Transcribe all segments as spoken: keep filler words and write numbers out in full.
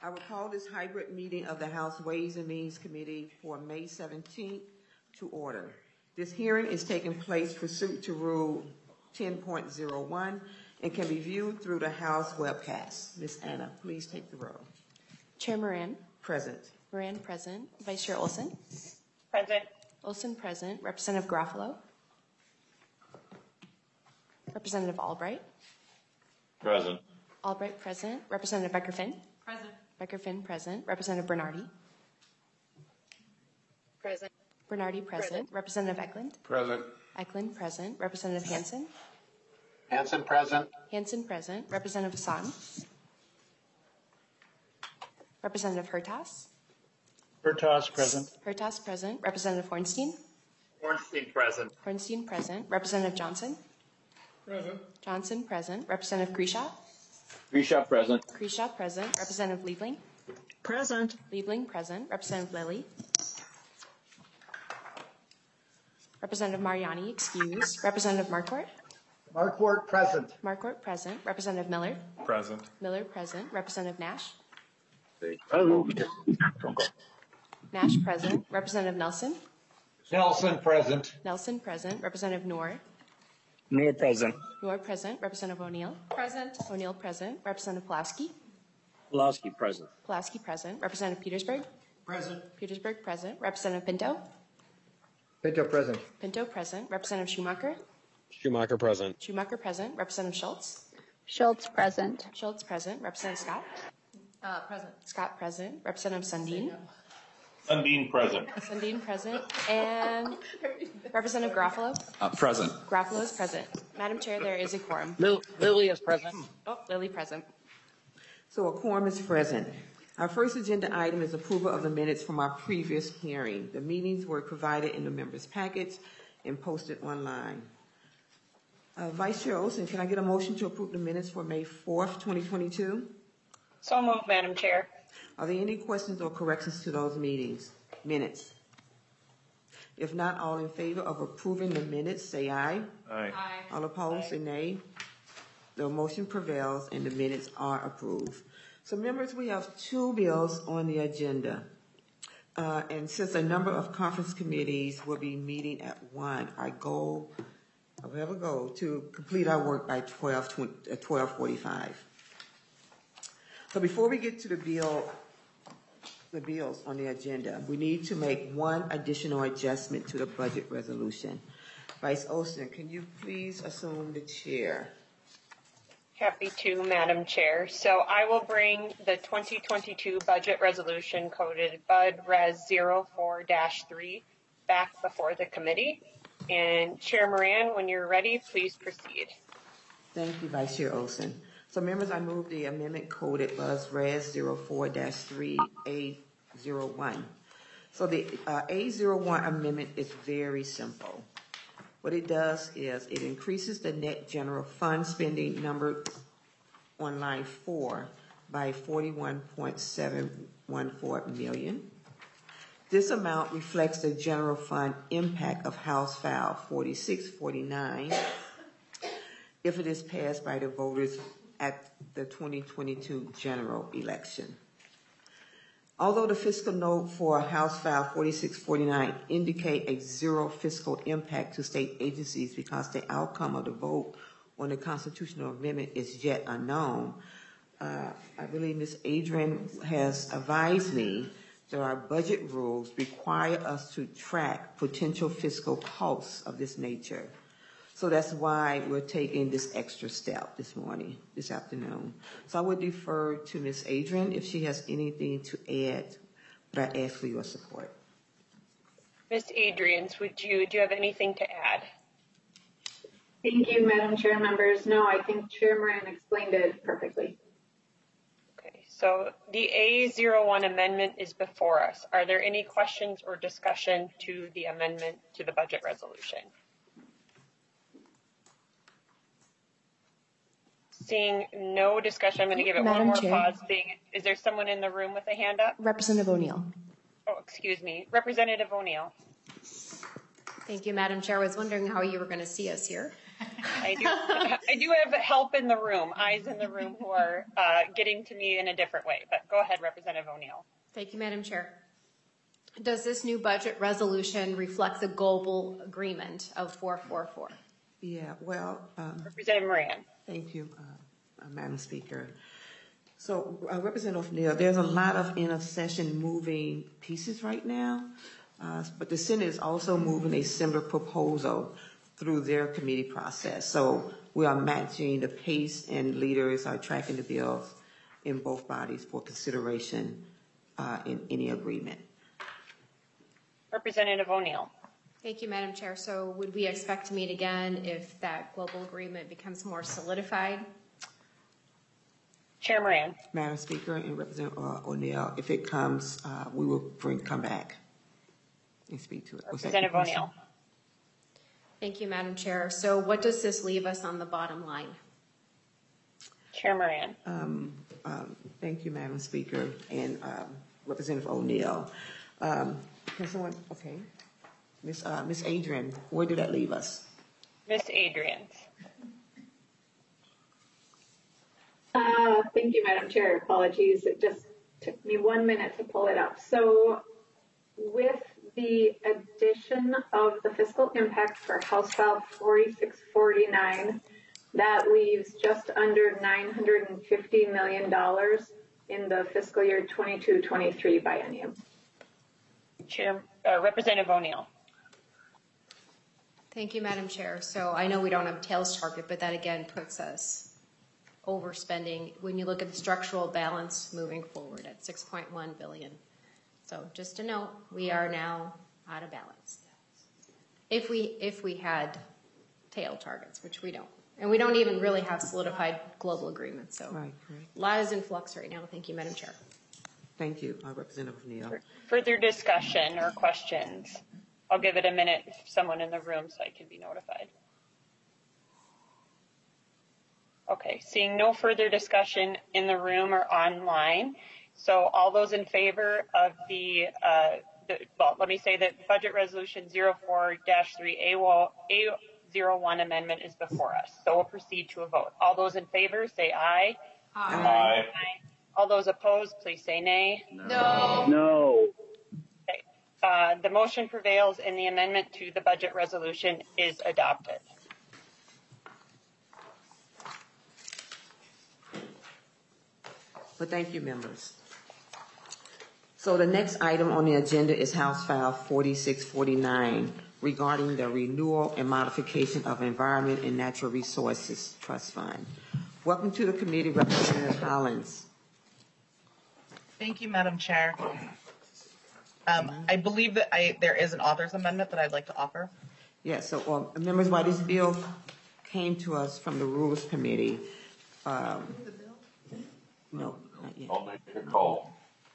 I will call this hybrid meeting of the House Ways and Means Committee for May seventeenth to order. This hearing is taking place pursuant to Rule ten point oh one and can be viewed through the House webcast. Miz Anna, please take the roll. Chair Moran. Present. Moran present. Vice Chair Olson. Present. Olson present. Representative Garofalo. Representative Albright. Present. Albright present. Representative Becker-Finn. Present. Becker-Finn present. Representative Bernardi. Present. Bernardi present. Present. Representative Eklund. Present. Eklund present. Representative Hansen. Hansen present. Hansen present. Representative Hassan. Representative Hertas. Hertas present. Hertas present. Representative Hornstein. Ornstein present. Hornstein present. Representative Johnson. Present. Johnson present. Representative Grisha. Grisha present. Grisha present. Representative Liebling. Present. Liebling present. Representative Lilly. Representative Mariani excused. Representative Marquardt. Marquardt present. Marquardt present. Representative Miller. Present. Miller present. Representative Nash. Present. Nash present. Representative Nelson. Nelson present. Nelson present. Representative Noor. Noor present. Noor present. Representative O'Neill. Present. O'Neill present. Representative Pulaski. Pulaski present. Pulaski present. Representative Petersburg. Present. Petersburg present. Representative Pinto. Pinto present. Pinto present. Representative Schumacher. Schumacher present. Schumacher present. Representative Schultz. Schultz present. Schultz present. Representative Scott. Uh, present. Scott present. Representative Sundin. Sundin present. Sundin present. And Representative Garofalo. Uh, present. Garofalo is present. Madam Chair, there is a quorum. Lil- Lily is present. Oh, Lily present. So a quorum is present. Our first agenda item is approval of the minutes from our previous hearing. The meetings were provided in the members' packets and posted online. Uh, Vice Chair Olson, can I get a motion to approve the minutes for May fourth, twenty twenty-two? So moved, Madam Chair. Are there any questions or corrections to those meetings, minutes? If not, all in favor of approving the minutes, say aye. Aye. Aye. All opposed, say nay. The motion prevails and the minutes are approved. So members, we have two bills on the agenda. Uh, and since a number of conference committees will be meeting at one, our goal, we have a goal to complete our work by twelve forty-five. So before we get to the bill, the bills on the agenda, we need to make one additional adjustment to the budget resolution. Vice Olson, can you please assume the chair? Happy to, Madam Chair. So I will bring the twenty twenty-two budget resolution coded B U D Res zero four dash three back before the committee. And Chair Moran, when you're ready, please proceed. Thank you, Vice Chair Olson. So members, I move the amendment coded B U D Res zero four dash three A zero one. So the uh, A zero one amendment is very simple. What it does is it increases the net general fund spending number on line four by forty-one point seven one four million. This amount reflects the general fund impact of House File forty-six forty-nine if it is passed by the voters at the twenty twenty-two general election. Although the fiscal note for House File forty-six forty-nine indicate a zero fiscal impact to state agencies because the outcome of the vote on the constitutional amendment is yet unknown, uh, I believe Miz Adrian has advised me that our budget rules require us to track potential fiscal costs of this nature. So that's why we're taking this extra step this morning, this afternoon. So I would defer to Miz Adrian if she has anything to add, but I ask for your support. Miz Adrians, would you, do you have anything to add? Thank you, Madam Chair, members. No, I think Chair Moran explained it perfectly. Okay, so the A zero one amendment is before us. Are there any questions or discussion to the amendment to the budget resolution? Seeing no discussion, I'm going to give it Madam one more Chair. pause. Being, is there someone in the room with a hand up? Representative O'Neill. Oh, excuse me. Representative O'Neill. Thank you, Madam Chair. I was wondering how you were going to see us here. I do, I do have help in the room, eyes in the room who are uh, getting to me in a different way. But go ahead, Representative O'Neill. Thank you, Madam Chair. Does this new budget resolution reflect the global agreement of four four four? Yeah, well, um, Representative Moran. thank you, uh, uh, Madam Speaker. So, uh, Representative O'Neill, there's a lot of intercession moving pieces right now, uh, but the Senate is also moving a similar proposal through their committee process. So we are matching the pace, and leaders are tracking the bills in both bodies for consideration uh, in any agreement. Representative O'Neill. Thank you, Madam Chair. So would we expect to meet again if that global agreement becomes more solidified? Chair Moran. Madam Speaker and Representative uh, O'Neill, if it comes, uh, we will bring come back and speak to it. Was that your Representative question? O'Neill. Thank you, Madam Chair. So what does this leave us on the bottom line? Chair Moran. Um, um, thank you, Madam Speaker and um, Representative O'Neill. Um, can someone, okay, Miss uh, Miss Adrian, where did that leave us? Miss Adrians. Uh, thank you, Madam Chair. Apologies. It just took me one minute to pull it up. So with the addition of the fiscal impact for House File forty-six forty-nine, that leaves just under nine hundred fifty million dollars in the fiscal year twenty-two twenty-three biennium. Chair, uh, Representative O'Neill. Thank you, Madam Chair. So I know we don't have a tails target, but that again puts us overspending when you look at the structural balance moving forward at six point one billion dollars. So just to note, we are now out of balance. If we if we had tail targets, which we don't. And we don't even really have solidified global agreements. So Right, correct. a lot is in flux right now. Thank you, Madam Chair. Thank you, uh, Representative O'Neill. Further discussion or questions? I'll give it a minute if someone in the room so I can be notified. Okay, seeing no further discussion in the room or online. So all those in favor of the, uh, the well, let me say that Budget Resolution zero four dash three A zero one amendment is before us. So we'll proceed to a vote. All those in favor say aye. Aye. Aye. All those opposed, please say nay. No. No. Okay. Uh, the motion prevails and the amendment to the budget resolution is adopted. But thank you, members. So the next item on the agenda is House File forty-six forty-nine regarding the renewal and modification of Environment and Natural Resources Trust Fund. Welcome to the committee, Representative Hollins. Thank you, Madam Chair. Um, I believe that I, there is an author's amendment that I'd like to offer. Yes, so um, members, while this bill came to us from the Rules Committee, um, no, not yet. I'll make a call.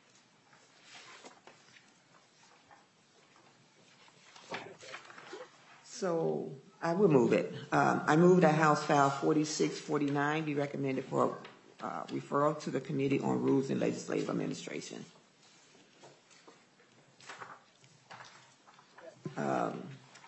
So I will move it. Um, I move that House File forty-six forty-nine be recommended for uh, referral to the Committee on Rules and Legislative Administration. Um,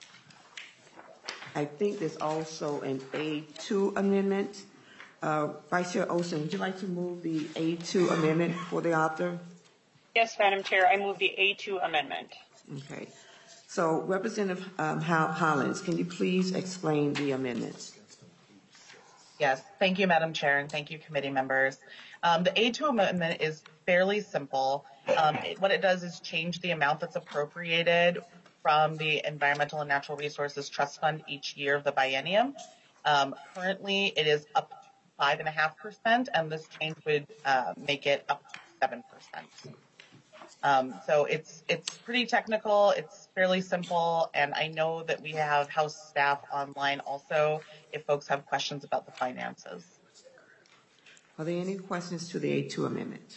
I think there's also an A two amendment. Uh, Vice Chair Olson, would you like to move the A two amendment for the author? Yes, Madam Chair, I move the A two amendment. Okay. So Representative um, Hollins, can you please explain the amendments? Yes, thank you, Madam Chair, and thank you, committee members. Um, the A two amendment is fairly simple. Um, it, what it does is change the amount that's appropriated from the Environmental and Natural Resources Trust Fund each year of the biennium. Um, currently, it is up five and a half percent, and this change would uh, make it up to seven percent. Um, so it's it's pretty technical. It's fairly simple, and I know that we have House staff online also if folks have questions about the finances. Are there any questions to the A two amendment?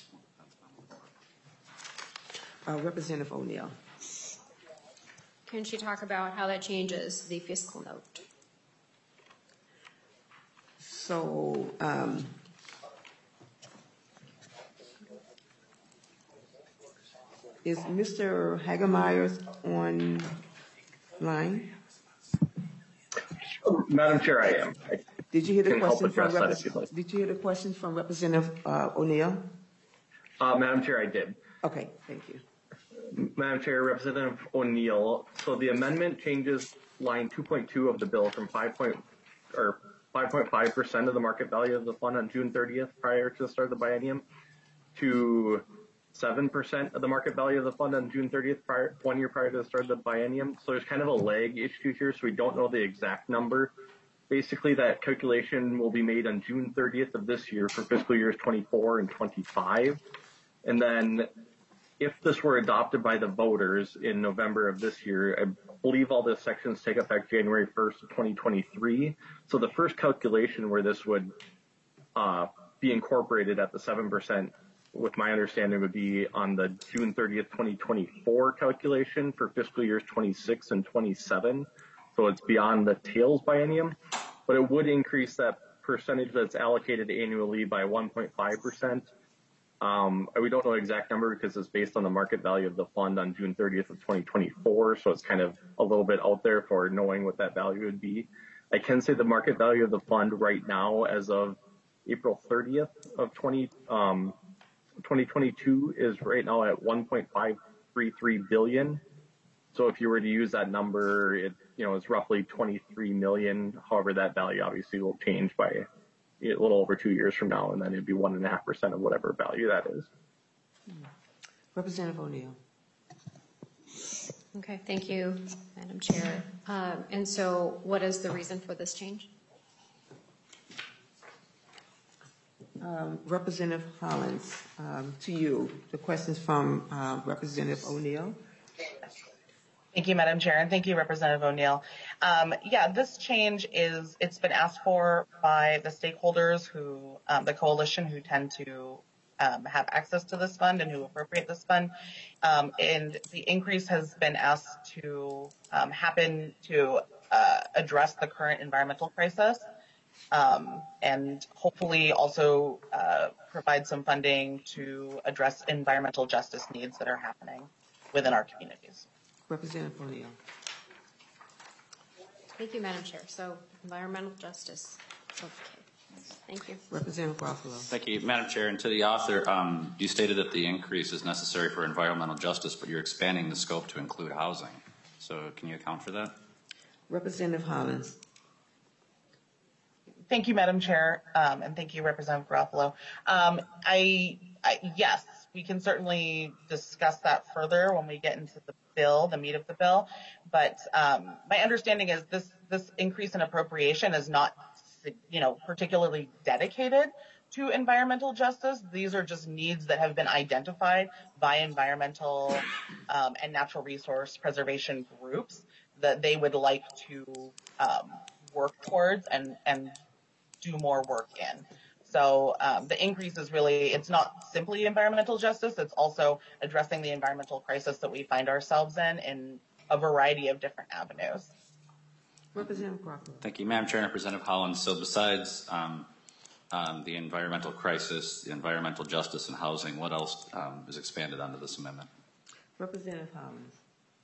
Uh, Representative O'Neill. Can she talk about how that changes the fiscal note? So, um, is Mister Hagemeyers online? Madam Chair, I am. I Did you hear the can help question from address that if you'd Repres- like. Did you hear the question from Representative uh, O'Neill? Uh, Madam Chair, I did. Okay, thank you. Madam Chair, Representative O'Neill. So the amendment changes line two point two of the bill from five point or five point five percent of the market value of the fund on June thirtieth prior to the start of the biennium to seven percent of the market value of the fund on June thirtieth, prior, one year prior to the start of the biennium. So there's kind of a lag issue here, so we don't know the exact number. Basically, that calculation will be made on June thirtieth of this year for fiscal years twenty-four and twenty-five. And then if this were adopted by the voters in November of this year, I believe all the sections take effect January first of twenty twenty-three. So the first calculation where this would uh, be incorporated at the seven percent, with my understanding, would be on the June thirtieth, twenty twenty-four calculation for fiscal years twenty-six and twenty-seven. So it's beyond the tails biennium, but it would increase that percentage that's allocated annually by one point five percent. Um, we don't know the exact number because it's based on the market value of the fund on June thirtieth of twenty twenty-four. So it's kind of a little bit out there for knowing what that value would be. I can say the market value of the fund right now, as of April thirtieth of twenty twenty-two, is right now at one point five three three billion. So if you were to use that number, it, you know, it's roughly twenty-three million. However, that value obviously will change by a little over two years from now, and then it'd be one and a half percent of whatever value that is. Representative O'Neill. Okay, thank you, Madam Chair. Um, and so what is the reason for this change? Um, Representative Hollins, um, to you. The questions from uh, Representative O'Neill. Thank you, Madam Chair, and thank you, Representative O'Neill. Um, yeah, this change is, it's been asked for by the stakeholders who, um, the coalition who tend to um, have access to this fund and who appropriate this fund. Um, and the increase has been asked to um, happen to uh, address the current environmental crisis um, and hopefully also uh, provide some funding to address environmental justice needs that are happening within our communities. Representative O'Neill. Thank you, Madam Chair. So environmental justice. Okay. Thank you. Representative Garofalo. Thank you, Madam Chair. And to the author, um, you stated that the increase is necessary for environmental justice, but you're expanding the scope to include housing. So can you account for that? Representative Hollins. Thank you, Madam Chair, um, and thank you, Representative Garofalo. Um, I, I, yes, we can certainly discuss that further when we get into the bill, the meat of the bill. But um, my understanding is this this increase in appropriation is not, you know, particularly dedicated to environmental justice. These are just needs that have been identified by environmental um, and natural resource preservation groups that they would like to um, work towards and and do more work in. So um, the increase is really, it's not simply environmental justice, it's also addressing the environmental crisis that we find ourselves in in a variety of different avenues. Representative Garofalo. Thank you, Madam Chair and Representative Hollins. So besides um, um, the environmental crisis, the environmental justice and housing, what else um, is expanded under this amendment? Representative Hollins.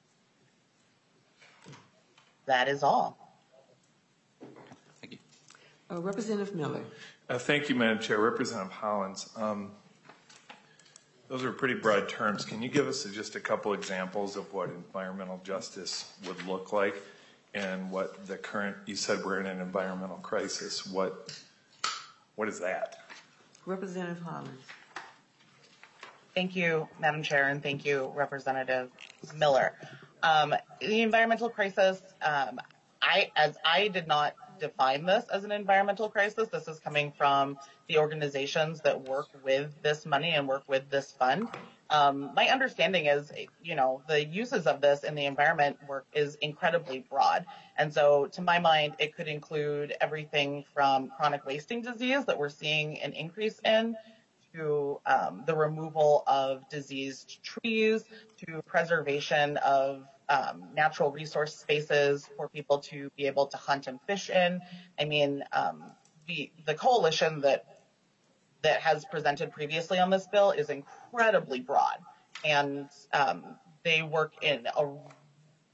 That is all. Thank you. Uh, Representative Miller. Uh, thank you, Madam Chair. Representative Hollins, um, those are pretty broad terms. Can you give us just a couple examples of what environmental justice would look like and what the current, you said we're in an environmental crisis, what, what is that? Representative Hollins. Thank you, Madam Chair, and thank you, Representative Miller. Um, the environmental crisis, um, I, as I did not define this as an environmental crisis. This is coming from the organizations that work with this money and work with this fund. Um, my understanding is, you know, the uses of this in the environment work is incredibly broad. And so to my mind, it could include everything from chronic wasting disease that we're seeing an increase in, to um, the removal of diseased trees, to preservation of um, natural resource spaces for people to be able to hunt and fish in. I mean, um, the the coalition that that has presented previously on this bill is incredibly broad, and um, they work in a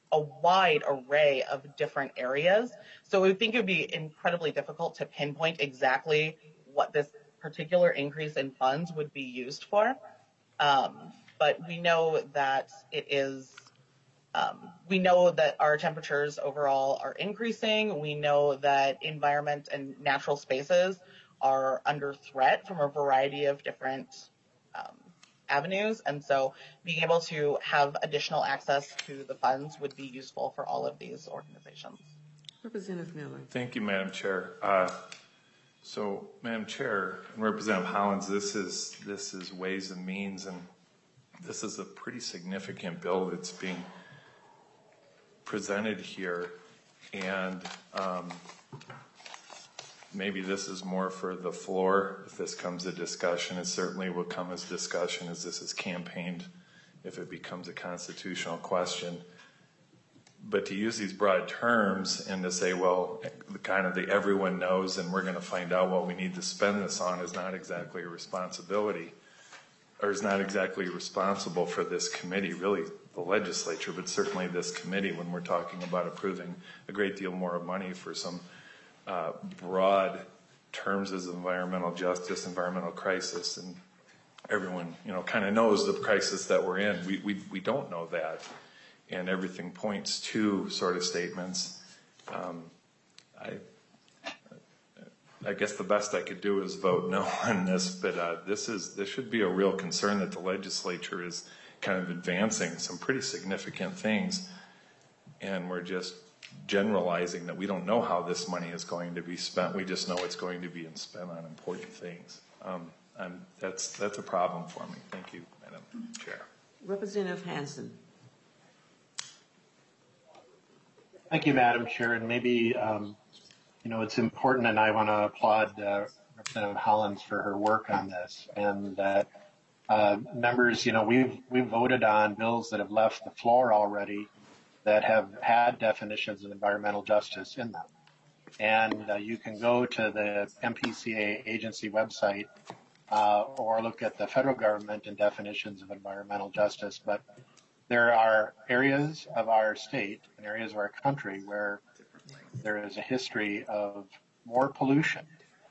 a wide array of different areas. So we think it would be incredibly difficult to pinpoint exactly what this particular increase in funds would be used for. Um, but we know that it is, um, we know that our temperatures overall are increasing. We know that environment and natural spaces are under threat from a variety of different um, avenues. And so being able to have additional access to the funds would be useful for all of these organizations. Representative Miller. Thank you, Madam Chair. Uh, so, Madam Chair and Representative Hollins, this is this is Ways and Means, and this is a pretty significant bill that's being presented here, and um, maybe this is more for the floor. If this comes to discussion, it certainly will come as discussion as this is campaigned if it becomes a constitutional question. But to use these broad terms and to say, well, the kind of the everyone knows and we're going to find out what we need to spend this on is not exactly a responsibility, or is not exactly responsible for this committee, really the legislature, but certainly this committee when we're talking about approving a great deal more of money for some uh, broad terms as environmental justice, environmental crisis, and everyone, you know, kind of knows the crisis that we're in. We, we, we don't know that. And everything points to sort of statements. Um, I, I guess the best I could do is vote no on this, but uh, this is this should be a real concern that the legislature is kind of advancing some pretty significant things, and we're just generalizing that we don't know how this money is going to be spent. We just know it's going to be spent on important things. Um, and that's that's a problem for me. Thank you, Madam Chair. Representative Hansen. Thank you, Madam Chair. And maybe, um, you know, it's important, and I want to applaud uh, Representative Hollins for her work on this. And that uh, members, you know, we've we've voted on bills that have left the floor already that have had definitions of environmental justice in them. And uh, you can go to the M P C A agency website uh, or look at the federal government and definitions of environmental justice. But there are areas of our state and areas of our country where there is a history of more pollution.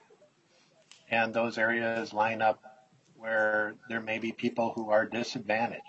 And those areas line up where there may be people who are disadvantaged.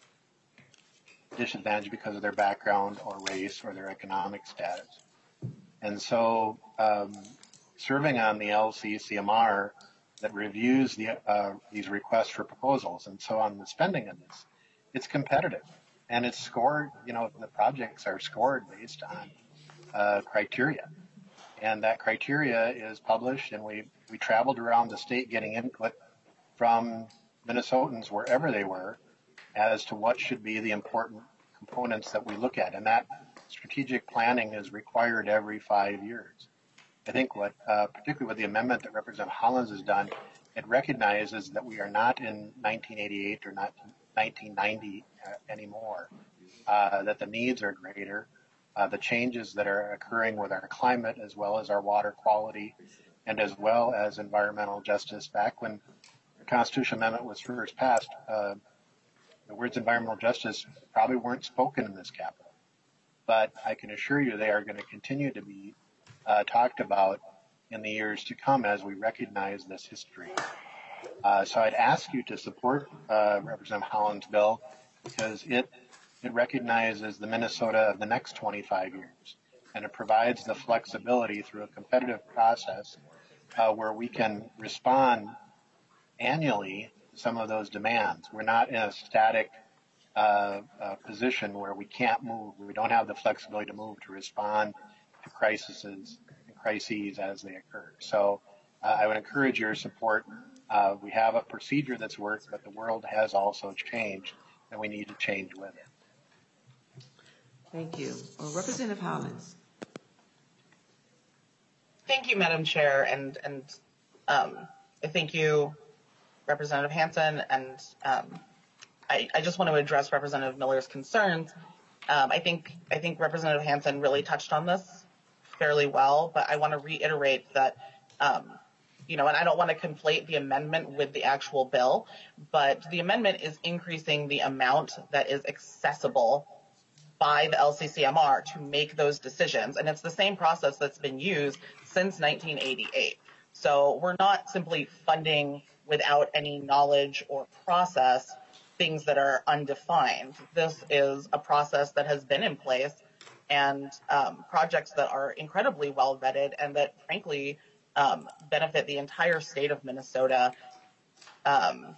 Disadvantaged because of their background or race or their economic status. And so um, serving on the L C C M R that reviews the, uh, these requests for proposals, and so on the spending of this, it's competitive. And it's scored, you know, the projects are scored based on uh, criteria. And that criteria is published, and we, we traveled around the state getting input from Minnesotans wherever they were as to what should be the important components that we look at. And that strategic planning is required every five years. I think what, uh, particularly with the amendment that Representative Hollins has done, it recognizes that we are not in nineteen eighty-eight or not nineteen ninety uh, anymore, uh, that the needs are greater, uh, the changes that are occurring with our climate as well as our water quality and as well as environmental justice. Back when the Constitutional Amendment was first passed, uh, the words environmental justice probably weren't spoken in this Capitol. But I can assure you they are going to continue to be uh, talked about in the years to come as we recognize this history. Uh, so I'd ask you to support uh, Representative Hollins' bill because it it recognizes the Minnesota of the next twenty-five years, and it provides the flexibility through a competitive process uh, where we can respond annually to some of those demands. We're not in a static uh, uh, position where we can't move. We don't have the flexibility to move to respond to crises and crises as they occur. So uh, I would encourage your support. Uh, we have a procedure that's worked, but the world has also changed, and we need to change with it. Thank you. Uh, Representative Hollins. Thank you, Madam Chair, and and um, thank you, Representative Hansen, and um, I, I just want to address Representative Miller's concerns. Um, I think I think Representative Hansen really touched on this fairly well, but I want to reiterate that. Um, You know, and I don't want to conflate the amendment with the actual bill, but the amendment is increasing the amount that is accessible by the L C C M R to make those decisions. And it's the same process that's been used since nineteen eighty-eight. So we're not simply funding without any knowledge or process things that are undefined. This is a process that has been in place, and um, projects that are incredibly well vetted and that frankly um, benefit the entire state of Minnesota um,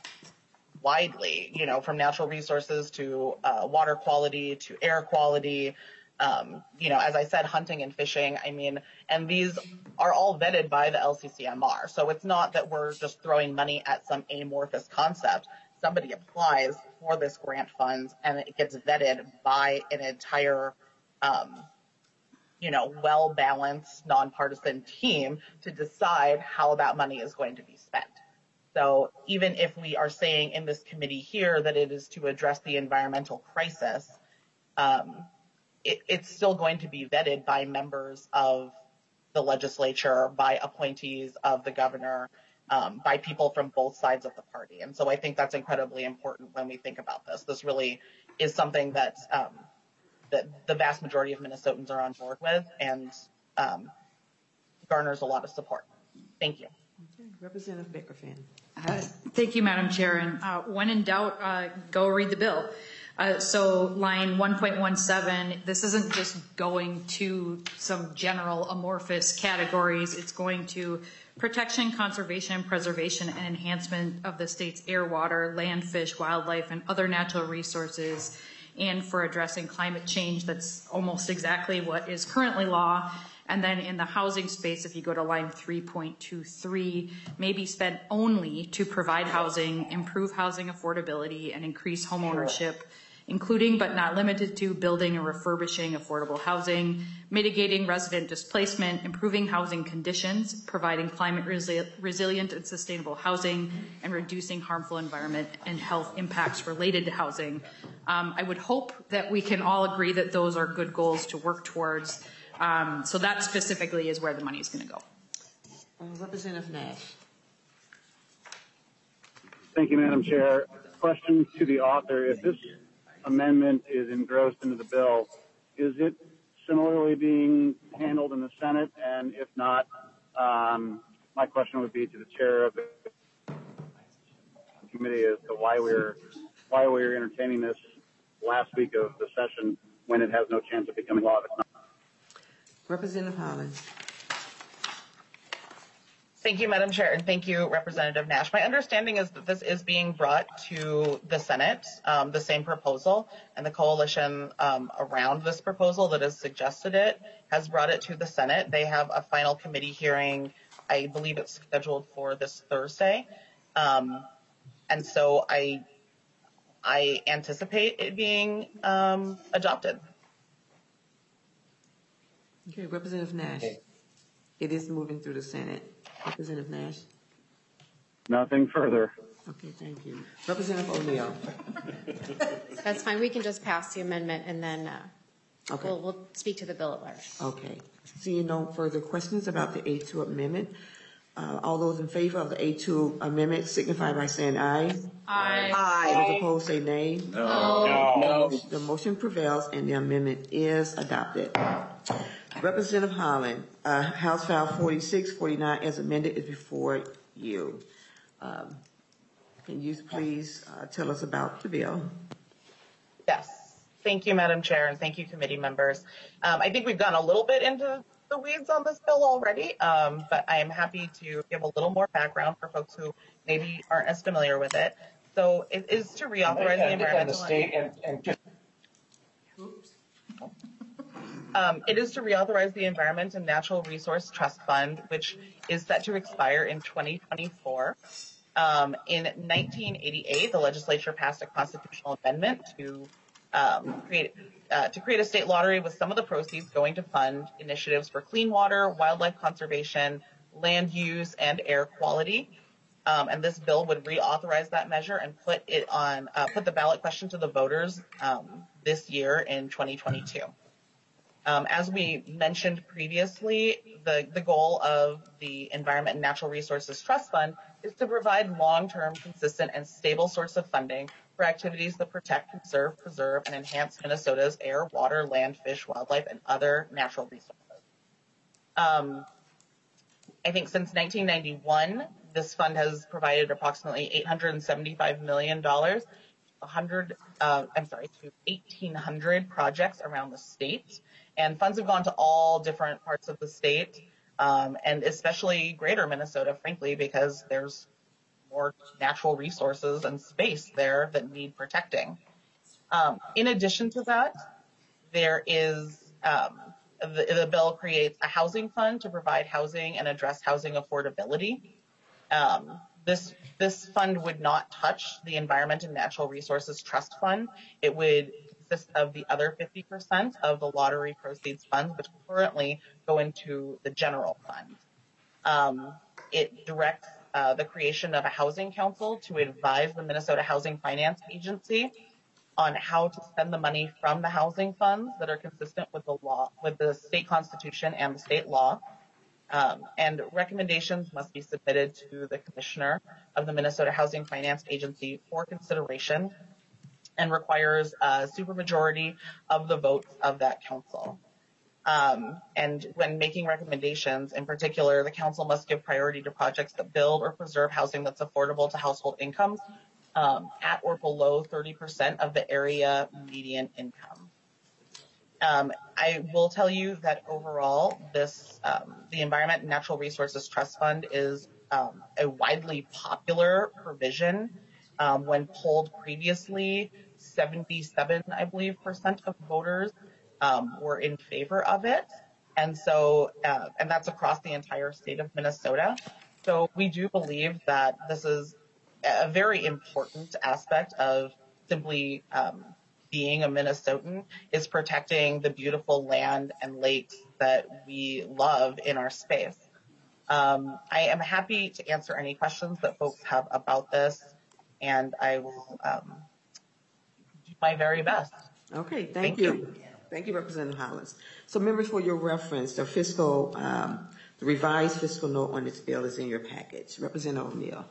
widely, you know, from natural resources to uh, water quality to air quality, um, you know, as I said, hunting and fishing. I mean, and these are all vetted by the L C C M R. So it's not that we're just throwing money at some amorphous concept. Somebody applies for this grant funds and it gets vetted by an entire, um, you know, well-balanced, nonpartisan team to decide how that money is going to be spent. So even if we are saying in this committee here that it is to address the environmental crisis, um, it, it's still going to be vetted by members of the legislature, by appointees of the governor, um, by people from both sides of the party. And so I think that's incredibly important when we think about this. This really is something that, um, that the vast majority of Minnesotans are on board with and um, garners a lot of support. Thank you. Okay. Representative Baker-Finn. Uh, thank you, Madam Chair. And uh, when in doubt, uh, go read the bill. Uh, so line one point one seven, this isn't just going to some general amorphous categories. It's going to protection, conservation, preservation, and enhancement of the state's air, water, land, fish, wildlife, and other natural resources, and for addressing climate change. That's almost exactly what is currently law. And then in the housing space, if you go to line three point two three, may be spent only to provide housing, improve housing affordability, and increase home ownership, including but not limited to building and refurbishing affordable housing, mitigating resident displacement, improving housing conditions, providing climate resi- resilient and sustainable housing, and reducing harmful environment and health impacts related to housing. Um, I would hope that we can all agree that those are good goals to work towards. Um, so that specifically is where the money is going to go. Uh, Representative Nash. Thank you, Madam Chair. Question to the author. If this amendment is engrossed into the bill, is it similarly being handled in the Senate? And if not, um, my question would be to the chair of the committee as to why we're why we're entertaining this last week of the session when it has no chance of becoming law. Representative Holland. Thank you, Madam Chair, and thank you, Representative Nash. My understanding is that this is being brought to the Senate, um, the same proposal, and the coalition um, around this proposal that has suggested it has brought it to the Senate. They have a final committee hearing. I believe it's scheduled for this Thursday. Um, and so I, I anticipate it being um, adopted. Okay, Representative Nash. Okay. It is moving through the Senate. Representative Nash? Nothing further. Okay, thank you. Representative O'Neill? That's fine. We can just pass the amendment and then uh, okay. we'll, we'll speak to the bill at large. Okay. Seeing no further questions about the A two amendment, uh, all those in favor of the A two amendment signify by saying aye. Aye. Aye. Those opposed say nay. No. No. No. The motion prevails and the amendment is adopted. Representative Holland, uh, House File forty-six forty-nine as amended is before you. Um, can you please uh, tell us about the bill? Yes. Thank you, Madam Chair, and thank you, committee members. Um, I think we've gone a little bit into the weeds on this bill already, um, but I am happy to give a little more background for folks who maybe aren't as familiar with it. So it is to reauthorize the environmental... The state and, and Oops. Um, it is to reauthorize the Environment and Natural Resource Trust Fund, which is set to expire in twenty twenty-four. Um, in nineteen eighty-eight, the legislature passed a constitutional amendment to um, create uh, to create a state lottery with some of the proceeds going to fund initiatives for clean water, wildlife conservation, land use, and air quality. Um, and this bill would reauthorize that measure and put it on uh, put the ballot question to the voters um, this year in twenty twenty-two. Um, as we mentioned previously, the, the goal of the Environment and Natural Resources Trust Fund is to provide long-term, consistent, and stable source of funding for activities that protect, conserve, preserve, and enhance Minnesota's air, water, land, fish, wildlife, and other natural resources. Um, I think since nineteen ninety-one, this fund has provided approximately eight hundred seventy-five million dollars, one hundred, uh, I'm sorry, to eighteen hundred projects around the state. And funds have gone to all different parts of the state, um, and especially greater Minnesota, frankly, because there's more natural resources and space there that need protecting. Um, in addition to that, there is um, the, the bill creates a housing fund to provide housing and address housing affordability. Um, this this fund would not touch the Environment and Natural Resources Trust Fund. It would consist of the other fifty percent of the lottery proceeds funds, which currently go into the general fund. Um, it directs uh, the creation of a housing council to advise the Minnesota Housing Finance Agency on how to spend the money from the housing funds that are consistent with the law, with the state constitution and the state law. Um, and recommendations must be submitted to the commissioner of the Minnesota Housing Finance Agency for consideration, and requires a supermajority of the votes of that council. Um, and when making recommendations, in particular, the council must give priority to projects that build or preserve housing that's affordable to household incomes um, at or below thirty percent of the area median income. Um, I will tell you that overall, this um, the Environment and Natural Resources Trust Fund is um, a widely popular provision. Um, when polled previously, seventy-seven, I believe, percent of voters um, were in favor of it, and so uh, and that's across the entire state of Minnesota. So we do believe that this is a very important aspect of simply um, being a Minnesotan, is protecting the beautiful land and lakes that we love in our space. Um, I am happy to answer any questions that folks have about this, and I will um, do my very best. Okay, thank, Thank you. you. Thank you, Representative Hollins. So members, for your reference, the fiscal, um, the revised fiscal note on this bill is in your package. Representative O'Neill.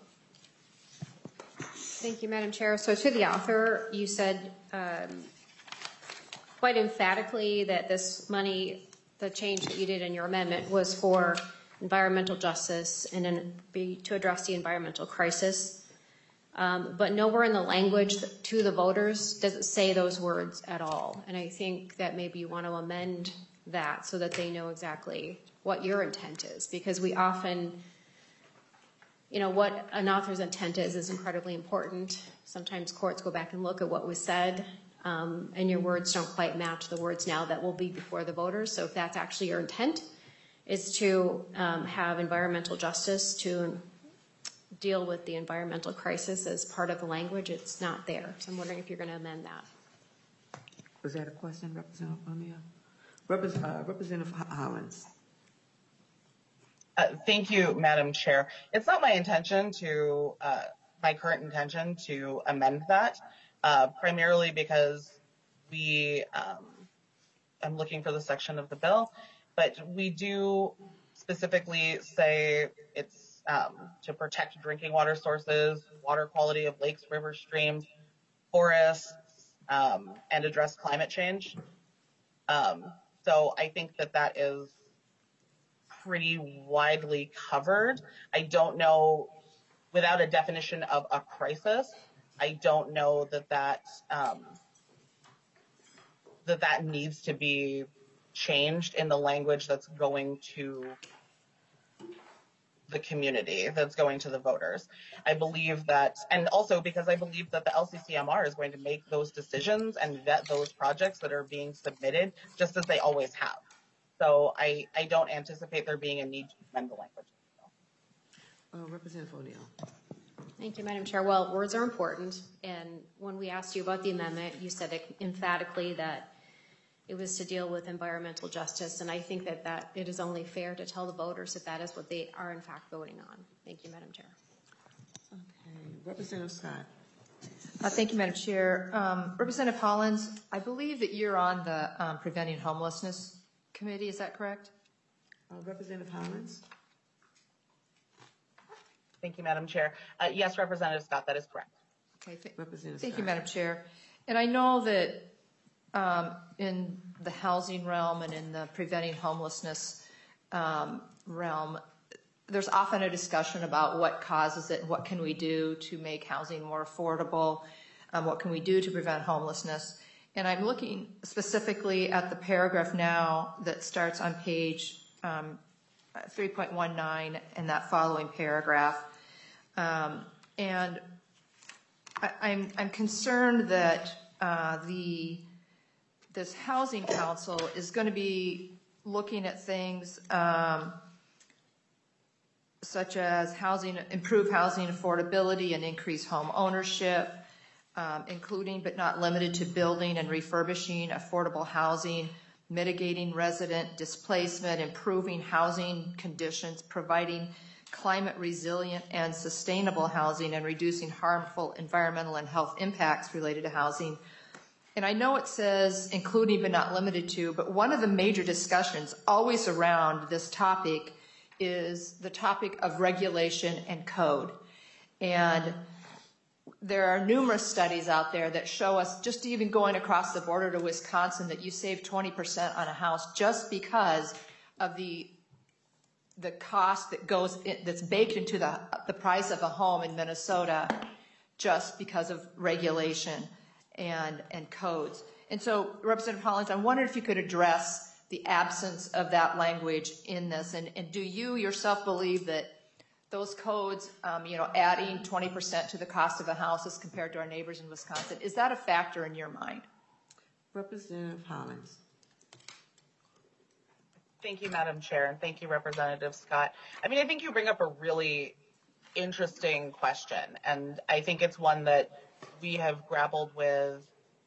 Thank you, Madam Chair. So to the author, you said um, quite emphatically that this money, the change that you did in your amendment, was for environmental justice and in, be, to address the environmental crisis. Um, but nowhere in the language to the voters does it say those words at all. And I think that maybe you want to amend that so that they know exactly what your intent is, because we often, you know, what an author's intent is is incredibly important. Sometimes courts go back and look at what was said, um, and your words don't quite match the words now that will be before the voters. So if that's actually your intent, is to um, have environmental justice, to deal with the environmental crisis as part of the language, it's not there. So I'm wondering if you're going to amend that. Was that a question, Representative O'Neill? Repres- uh, Representative Hollins. Uh, thank you, Madam Chair. It's not my intention to, uh, my current intention to amend that, uh, primarily because we, um, I'm looking for the section of the bill, but we do specifically say it's um, to protect drinking water sources, water quality of lakes, rivers, streams, forests, um, and address climate change. Um, so I think that that is pretty widely covered. I don't know, without a definition of a crisis, I don't know that that, um, that that needs to be changed in the language that's going to the community, that's going to the voters. I believe that, and also because I believe that the L C C M R is going to make those decisions and vet those projects that are being submitted, just as they always have. So I, I don't anticipate there being a need to amend the language. Uh, Representative O'Neill. Thank you, Madam Chair. Well, words are important, and when we asked you about the amendment, you said emphatically that it was to deal with environmental justice, and I think that, that it is only fair to tell the voters that that is what they are in fact voting on. Thank you, Madam Chair. Okay, Representative Scott. Uh, thank you, Madam Chair. Um, Representative Hollins, I believe that you're on the um, Preventing Homelessness Committee, is that correct? Uh, Representative Hollins. Thank you, Madam Chair. Uh, yes, Representative Scott, that is correct. Okay, th- Representative thank you, Scott. Madam Chair. And I know that um, in the housing realm and in the preventing homelessness um, realm, there's often a discussion about what causes it and what can we do to make housing more affordable, um, what can we do to prevent homelessness. And I'm looking specifically at the paragraph now that starts on page um, three point one nine and that following paragraph. Um, and I, I'm, I'm concerned that uh, the this housing council is going to be looking at things um, such as housing, improve housing affordability and increase home ownership, um, including but not limited to building and refurbishing affordable housing, mitigating resident displacement, improving housing conditions, providing climate resilient and sustainable housing, and reducing harmful environmental and health impacts related to housing. And I know it says including but not limited to, but one of the major discussions always around this topic is the topic of regulation and code. And there are numerous studies out there that show us, just even going across the border to Wisconsin, that you save twenty percent on a house just because of the the cost that goes in, that's baked into the the price of a home in Minnesota, just because of regulation and and codes. And so, Representative Hollins, I wondered if you could address the absence of that language in this, and, and do you yourself believe that those codes, um, you know, adding twenty percent to the cost of a house as compared to our neighbors in Wisconsin, is that a factor in your mind? Representative Hollins. Thank you, Madam Chair, and thank you, Representative Scott. I mean, I think you bring up a really interesting question, and I think it's one that we have grappled with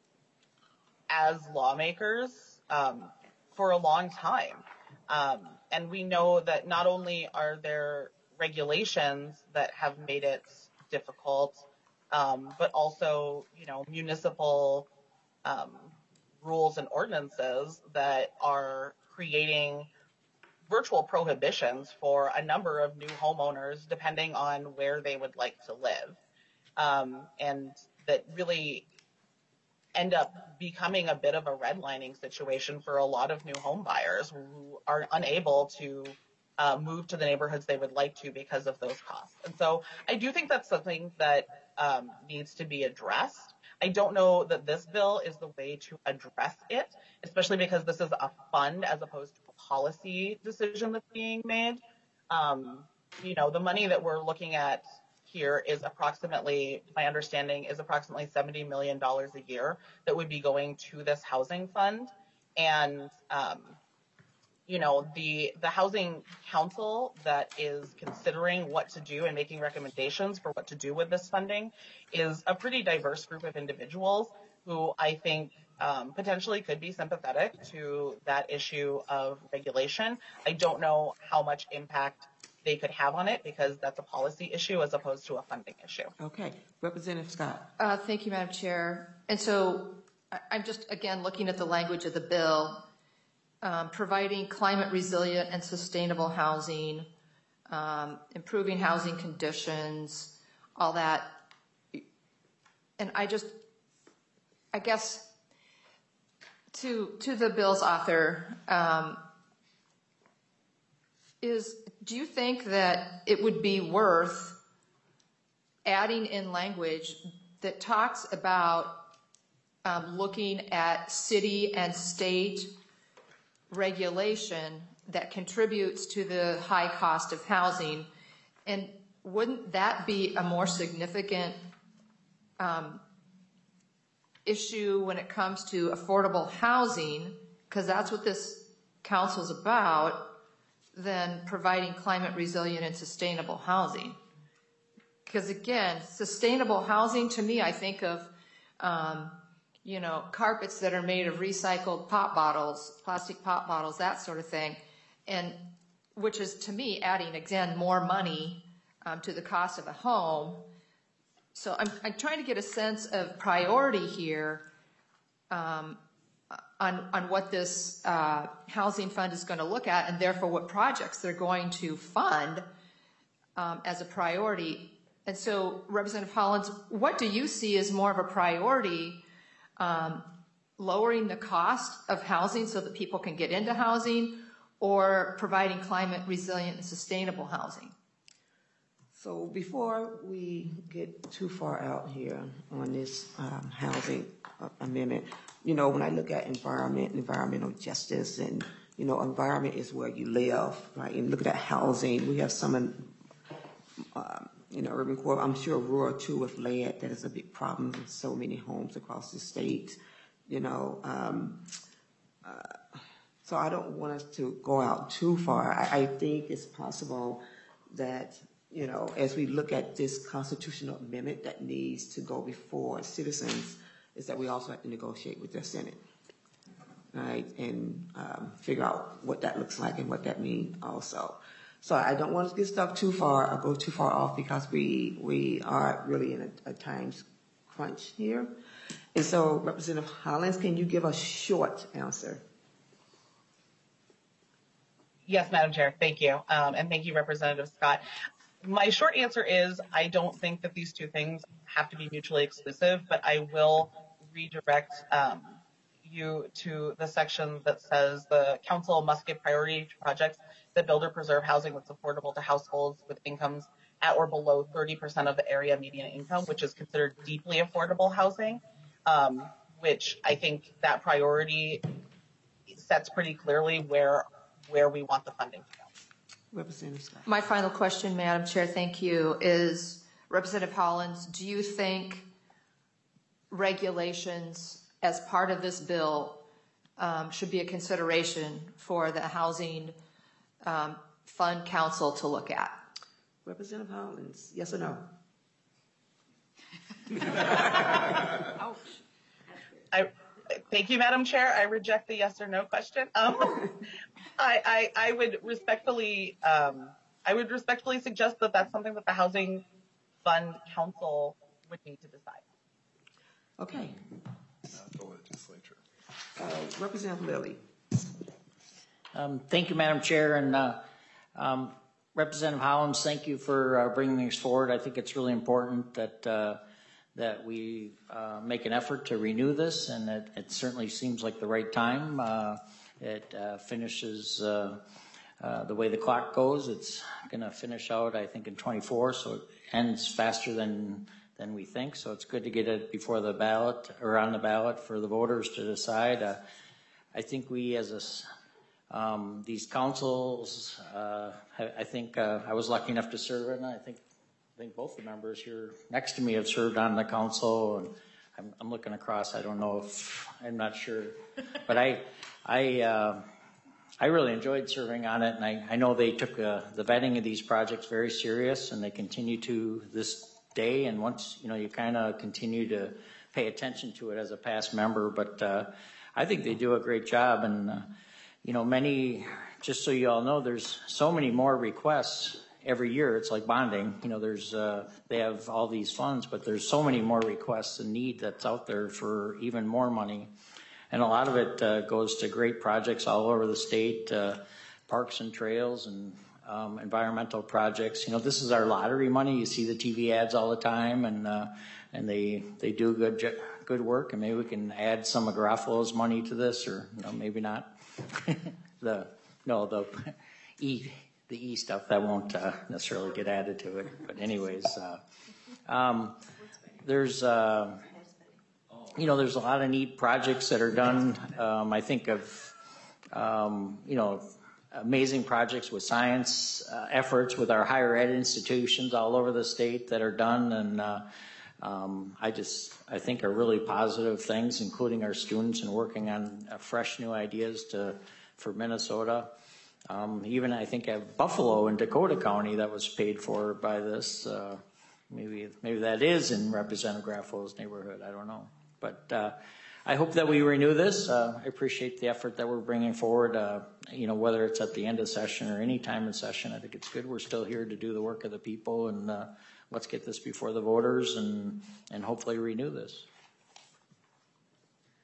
as lawmakers um, for a long time. Um, and we know that not only are there regulations that have made it difficult, um, but also, you know, municipal um, rules and ordinances that are creating virtual prohibitions for a number of new homeowners depending on where they would like to live, um, and that really end up becoming a bit of a redlining situation for a lot of new home buyers who are unable to uh, move to the neighborhoods they would like to because of those costs. And so I do think that's something that um, needs to be addressed. I don't know that this bill is the way to address it, especially because this is a fund as opposed to a policy decision that's being made. Um, you know, the money that we're looking at here is approximately, my understanding is approximately seventy million dollars a year that would be going to this housing fund. And, um, you know, the, the housing council that is considering what to do and making recommendations for what to do with this funding is a pretty diverse group of individuals who I think um, potentially could be sympathetic to that issue of regulation. I don't know how much impact they could have on it because that's a policy issue as opposed to a funding issue. Okay. Representative Scott. Uh, thank you, Madam Chair. And so I, I'm just, again, looking at the language of the bill, um, providing climate resilient and sustainable housing, um, improving housing conditions, all that. And I just, I guess, to, to the bill's author, um, is, do you think that it would be worth adding in language that talks about um, looking at city and state regulation that contributes to the high cost of housing? And wouldn't that be a more significant um, issue when it comes to affordable housing, because that's what this council's about, than providing climate resilient and sustainable housing? Because again, sustainable housing, to me, I think of, um, you know, carpets that are made of recycled pop bottles, plastic pop bottles, that sort of thing, and which is, to me, adding, again, more money um, to the cost of a home. So I'm, I'm trying to get a sense of priority here um, on, on what this uh, housing fund is going to look at, and therefore what projects they're going to fund. um, as a priority. And so, Representative Hollins, what do you see as more of a priority? Um, lowering the cost of housing so that people can get into housing, or providing climate resilient and sustainable housing? So before we get too far out here on this um, housing amendment, you know, when I look at environment, environmental justice, and, you know, environment is where you live, right? And look at housing. We have some, uh, you know, urban core, I'm sure rural too with lead. That is a big problem in so many homes across the state, you know. Um, uh, so I don't want us to go out too far. I, I think it's possible that, you know, as we look at this constitutional amendment that needs to go before citizens, is that we also have to negotiate with their Senate, right, and um, figure out what that looks like and what that means also. So I don't want to get stuck too far or go too far off, because we we are really in a, a time crunch here. And so, Representative Hollins, can you give a short answer? Yes, Madam Chair. Thank you. Um, and thank you, Representative Scott. My short answer is I don't think that these two things have to be mutually exclusive, but I will redirect um, you to the section that says the council must give priority to projects that build or preserve housing that's affordable to households with incomes at or below thirty percent of the area median income, which is considered deeply affordable housing, um, which I think that priority sets pretty clearly where where we want the funding to go. Representative Scott. My final question, Madam Chair, thank you, is Representative Hollins, do you think regulations as part of this bill um, should be a consideration for the Housing um, Fund Council to look at? Representative Hollins, yes or no? Ouch. I, thank you, Madam Chair. I reject the yes or no question. Um, I, I, I would respectfully, um, I would respectfully suggest that that's something that the Housing Fund Council would need to decide. Okay. Not the legislature. Uh, Representative Lilly. Um, thank you, Madam Chair, and uh, um, Representative Hollins, thank you for uh, bringing this forward. I think it's really important that uh, that we uh, make an effort to renew this, and it, it certainly seems like the right time. Uh, it uh, finishes uh, uh, the way the clock goes. It's going to finish out, I think, in twenty-four, so it ends faster than than we think. So it's good to get it before the ballot or on the ballot for the voters to decide. Uh, I think we, as a Um, these councils, uh, I, I think uh, I was lucky enough to serve in. I think I think both the members here next to me have served on the council, and I'm, I'm looking across. I don't know if I'm not sure, but I I uh, I really enjoyed serving on it, and I, I know they took uh, the vetting of these projects very serious, and they continue to this day. And once you know, you kind of continue to pay attention to it as a past member, but uh, I think they do a great job. And uh, you know, many, just so you all know, there's so many more requests every year. It's like bonding. You know, there's, uh, they have all these funds, but there's so many more requests and need that's out there for even more money. And a lot of it uh, goes to great projects all over the state, uh, parks and trails and um, environmental projects. You know, this is our lottery money. You see the T V ads all the time, and uh, and they they do good good work. And maybe we can add some of Garofalo's money to this, or you know, maybe not. the no the e the e stuff that won't uh, necessarily get added to it. But anyways, uh, um, there's uh, you know there's a lot of neat projects that are done. Um, I think of um, you know amazing projects with science uh, efforts with our higher ed institutions all over the state that are done, and uh, um, I just I think are really positive things, including our students and working on uh, fresh new ideas to for Minnesota. Um, even I think at Buffalo in Dakota County that was paid for by this. Uh, maybe maybe that is in Representative Garofalo's neighborhood. I don't know, but uh, I hope that we renew this. Uh, I appreciate the effort that we're bringing forward. Uh, you know, whether it's at the end of session or any time in session, I think it's good. We're still here to do the work of the people, and uh, let's get this before the voters and and hopefully renew this.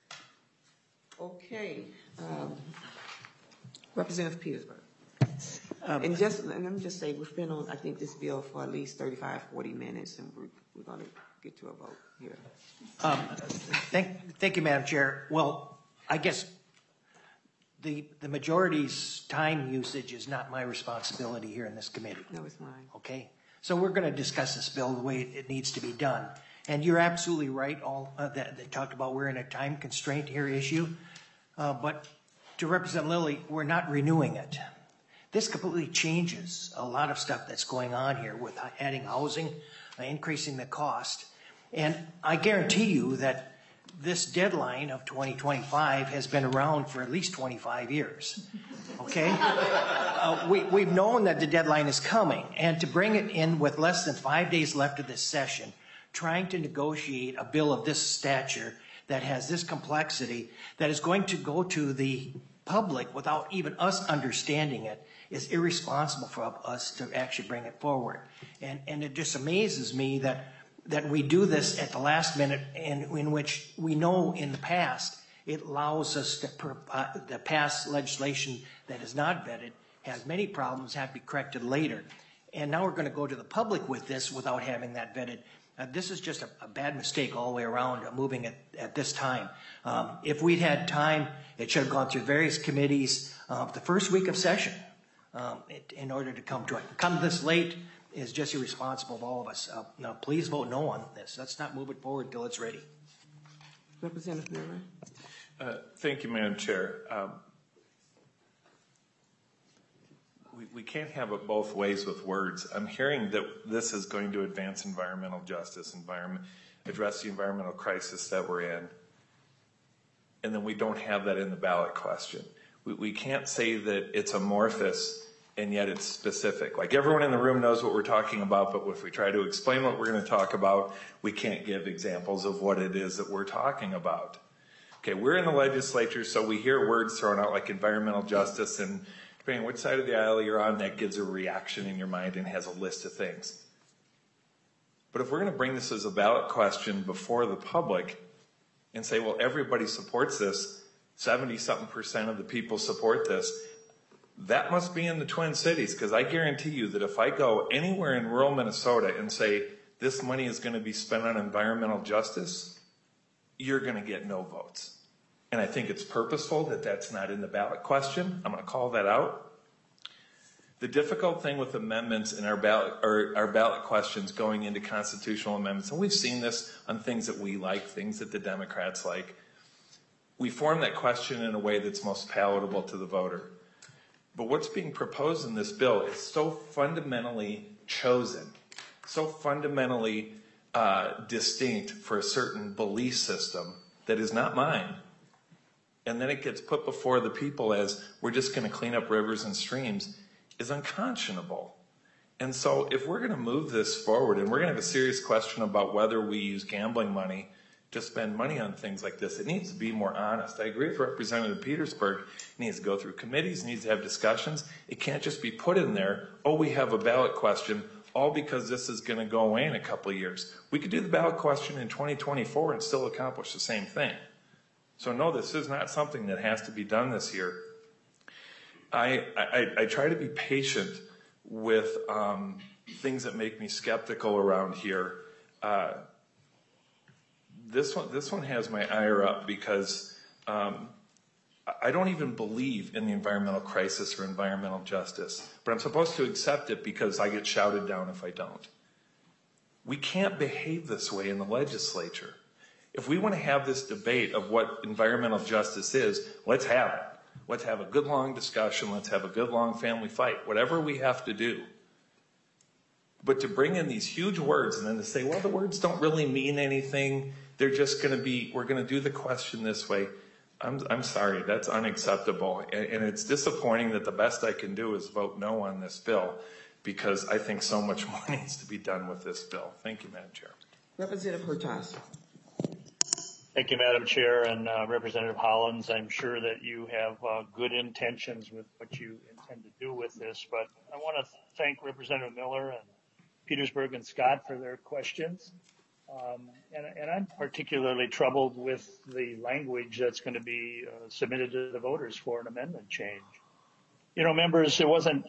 Okay, um, Representative Petersburg. Um, and just, and let me just say, we've been on, I think, this bill for at least thirty-five, forty minutes, and we're, we're gonna get to a vote here. Um, thank, thank you, Madam Chair. Well, I guess the, the majority's time usage is not my responsibility here in this committee. No, it's mine. Okay? So we're gonna discuss this bill the way it needs to be done. And you're absolutely right, all, uh, that, that talked about we're in a time constraint here issue. Uh, but to Represent Lilly, we're not renewing it. This completely changes a lot of stuff that's going on here with adding housing, uh, increasing the cost. And I guarantee you that this deadline of twenty twenty-five has been around for at least twenty-five years. Okay? Uh, we, we've known that the deadline is coming, and to bring it in with less than five days left of this session, trying to negotiate a bill of this stature that has this complexity, that is going to go to the public without even us understanding it, is irresponsible for us to actually bring it forward. And, and it just amazes me that, that we do this at the last minute, in, in which we know in the past it allows us to, uh, to pass legislation that is not vetted, has many problems, have to be corrected later. And now we're going to go to the public with this without having that vetted. Uh, this is just a, a bad mistake all the way around, uh, moving it at this time. Um, if we'd had time, it should have gone through various committees uh, the first week of session um, it, in order to come to it. Come this late is just irresponsible of all of us. Uh, now, please vote no on this. Let's not move it forward until it's ready. Representative Miller. Uh, thank you, Madam Chair. Um, we, we can't have it both ways with words. I'm hearing that this is going to advance environmental justice, environment, address the environmental crisis that we're in, and then we don't have that in the ballot question. We, we can't say that it's amorphous and yet it's specific. Like, everyone in the room knows what we're talking about, but if we try to explain what we're going to talk about, we can't give examples of what it is that we're talking about. Okay, we're in the legislature, so we hear words thrown out like environmental justice, and depending on which side of the aisle you're on, that gives a reaction in your mind and has a list of things. But if we're going to bring this as a ballot question before the public and say, well, everybody supports this, seventy-something percent of the people support this, that must be in the Twin Cities, because I guarantee you that if I go anywhere in rural Minnesota and say this money is going to be spent on environmental justice, you're going to get no votes. And I think it's purposeful that that's not in the ballot question. I'm going to call that out. The difficult thing with amendments in our ballot, or our ballot questions going into constitutional amendments, and we've seen this on things that we like, things that the Democrats like, we form that question in a way that's most palatable to the voter. But what's being proposed in this bill is so fundamentally chosen, so fundamentally uh, distinct for a certain belief system that is not mine. And then it gets put before the people as we're just going to clean up rivers and streams, is unconscionable. And so if we're going to move this forward, and we're going to have a serious question about whether we use gambling money to spend money on things like this, it needs to be more honest. I agree with Representative Petersburg. It needs to go through committees, it needs to have discussions. It can't just be put in there, oh, we have a ballot question, all because this is going to go away in a couple of years. We could do the ballot question in twenty twenty-four and still accomplish the same thing. So no, this is not something that has to be done this year. I, I, I try to be patient with um, things that make me skeptical around here. Uh, this one, this one has my ire up because um, I don't even believe in the environmental crisis or environmental justice, but I'm supposed to accept it because I get shouted down if I don't. We can't behave this way in the legislature. If we want to have this debate of what environmental justice is, let's have it. Let's have a good long discussion. Let's have a good long family fight, whatever we have to do. But to bring in these huge words and then to say, well, the words don't really mean anything. They're just going to be, we're going to do the question this way. I'm, I'm sorry, that's unacceptable. And, and it's disappointing that the best I can do is vote no on this bill because I think so much more needs to be done with this bill. Thank you, Madam Chair. Representative Hurtas. Thank you, Madam Chair, and uh, Representative Hollins. I'm sure that you have uh, good intentions with what you intend to do with this, but I want to thank Representative Miller and Petersburg and Scott for their questions. Um, and, and I'm particularly troubled with the language that's going to be uh, submitted to the voters for an amendment change. You know, members, it wasn't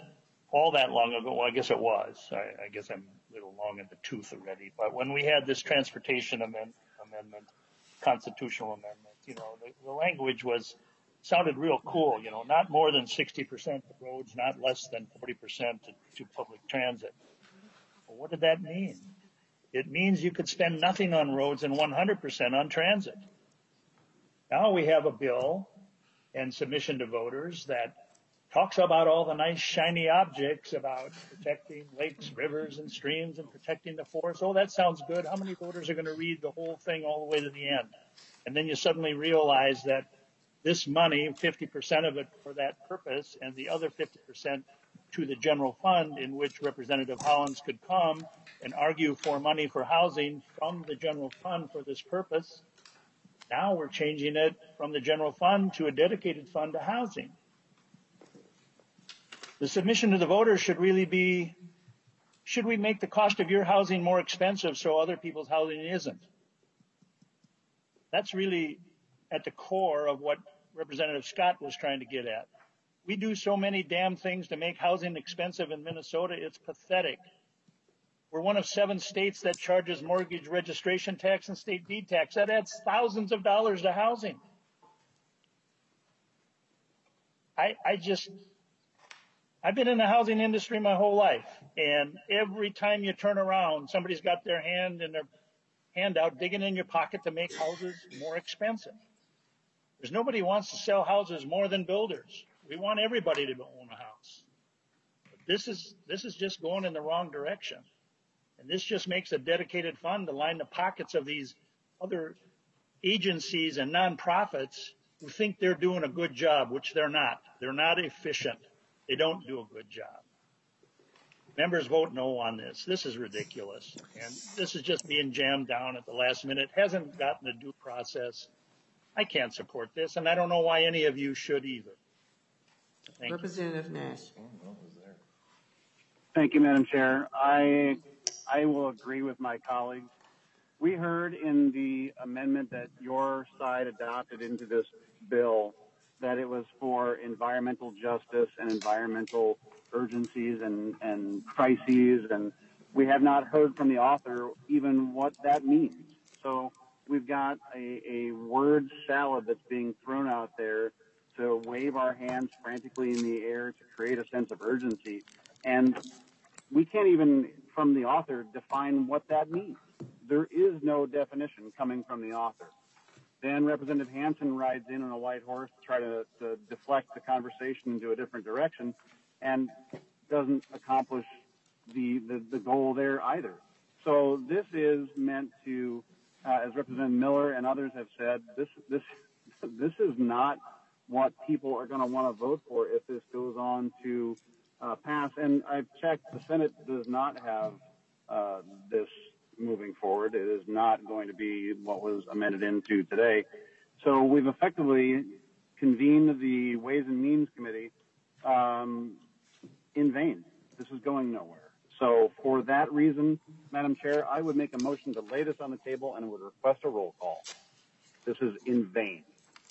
all that long ago. Well, I guess it was. I, I guess I'm a little long in the tooth already. But when we had this transportation amend, amendment, constitutional amendment, you know, the, the language was sounded real cool. You know, not more than sixty percent to roads, not less than forty percent to, to public transit. Well, what did that mean? It means you could spend nothing on roads and one hundred percent on transit. Now we have a bill and submission to voters that talks about all the nice shiny objects about protecting lakes, rivers, and streams and protecting the forest. Oh, that sounds good. How many voters are going to read the whole thing all the way to the end? And then you suddenly realize that this money, fifty percent of it for that purpose and the other fifty percent to the general fund, in which Representative Hollins could come and argue for money for housing from the general fund for this purpose. Now we're changing it from the general fund to a dedicated fund to housing. The submission to the voters should really be, should we make the cost of your housing more expensive so other people's housing isn't? That's really at the core of what Representative Scott was trying to get at. We do so many damn things to make housing expensive in Minnesota, it's pathetic. We're one of seven states that charges mortgage registration tax and state deed tax. That adds thousands of dollars to housing. I, I just, I've been in the housing industry my whole life, and every time you turn around, somebody's got their hand in their hand out, digging in your pocket to make houses more expensive. There's nobody who wants to sell houses more than builders. We want everybody to own a house. But this is, this is just going in the wrong direction. And this just makes a dedicated fund to line the pockets of these other agencies and nonprofits who think they're doing a good job, which they're not. They're not efficient. They don't do a good job. Members vote no on this. This is ridiculous. And this is just being jammed down at the last minute. Hasn't gotten a due process. I can't support this, and I don't know why any of you should either. Thank Representative you. Nash. Thank you, Madam Chair. I I will agree with my colleagues. We heard in the amendment that your side adopted into this bill that it was for environmental justice and environmental urgencies and, and crises, and we have not heard from the author even what that means. So we've got a, a word salad that's being thrown out there to wave our hands frantically in the air to create a sense of urgency. And we can't even, from the author, define what that means. There is no definition coming from the author. Then Representative Hansen rides in on a white horse to try to, to deflect the conversation into a different direction and doesn't accomplish the, the, the goal there either. So this is meant to, uh, as Representative Miller and others have said, this, this, this is not what people are going to want to vote for if this goes on to uh, pass. And I've checked, the Senate does not have uh, this moving forward. It is not going to be what was amended into today. So we've effectively convened the Ways and Means Committee um, in vain. This is going nowhere. So for that reason, Madam Chair, I would make a motion to lay this on the table and would request a roll call. This is in vain.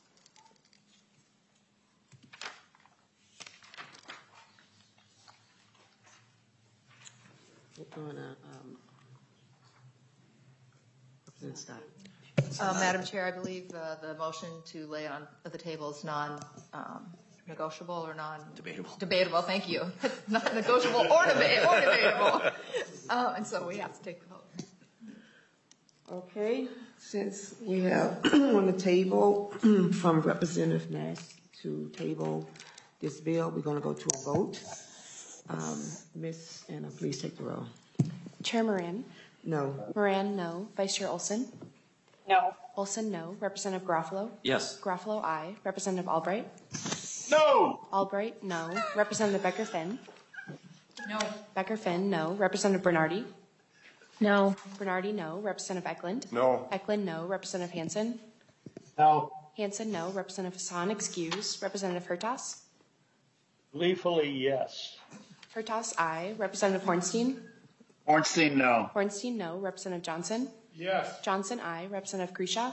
We're gonna, um, Representative Scott. Uh, Madam Chair, I believe uh, the motion to lay on the table is non um, negotiable or non debatable. Debatable, thank you. Not negotiable or, deba- or debatable. Um, and so we have to take the vote. Okay, since we have on the table from Representative Nash to table this bill, we're going to go to a vote. Um, Miz Anna, please take the roll. Chair Moran? No. Moran, no. Vice Chair Olson? No. Olson, no. Representative Garofalo? Yes. Garofalo, aye. Representative Albright? No. Albright, no. Representative Becker Finn? No. Becker Finn, no. Representative Bernardi? No. Bernardi, no. Representative Eklund? No. Eklund, no. Representative Hansen? No. Hansen, no. Representative Hassan, excuse. Representative Hertas? Gleefully, yes. Hertas, aye. Representative Hornstein? Ornstein, no. Hornstein, no. Representative Johnson? Yes. Johnson, aye. Representative Grisha?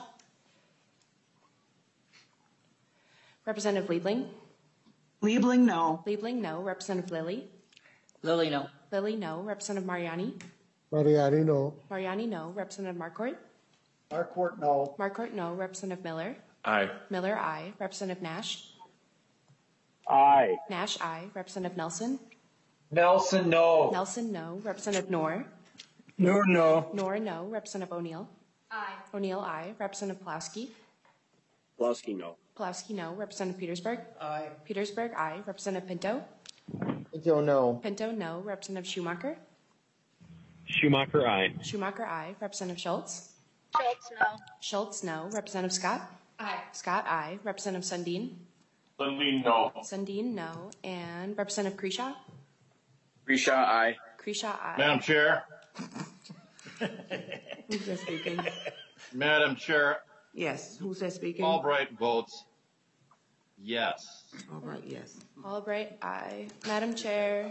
Representative Liebling? Liebling, no. Liebling, no. Representative Lilly? Lily, no. Lily, no. Representative Mariani? Mariani, no. Mariani, no. Representative Marquardt? Marquardt, no. Marquardt, no. Representative Miller? Aye. Miller, aye. Representative Nash? Aye. Nash, aye. Representative Nelson? Nelson, no. Nelson, no. Representative Noor? No, no. Noor, no. Representative O'Neill? Aye. O'Neill, aye. Representative Pulaski? Pulaski, no. Pulaski, no. Representative Petersburg? Aye. Petersburg, aye. Representative Pinto? Pinto, no. Pinto, no. Representative Schumacher? Schumacher, aye. Schumacher, aye. Representative Schultz? Schultz, no. Schultz, no. Representative Scott? Aye. Scott, aye. Representative Sundin? Lundin, no. Sundin, no. And Representative Kreshaw? Grisha, aye. Kreshaw, aye. Madam Chair, Who's that speaking? Madam Chair, Yes, who's that speaking? Albright votes yes. All right, yes. Albright, aye. Madam Chair,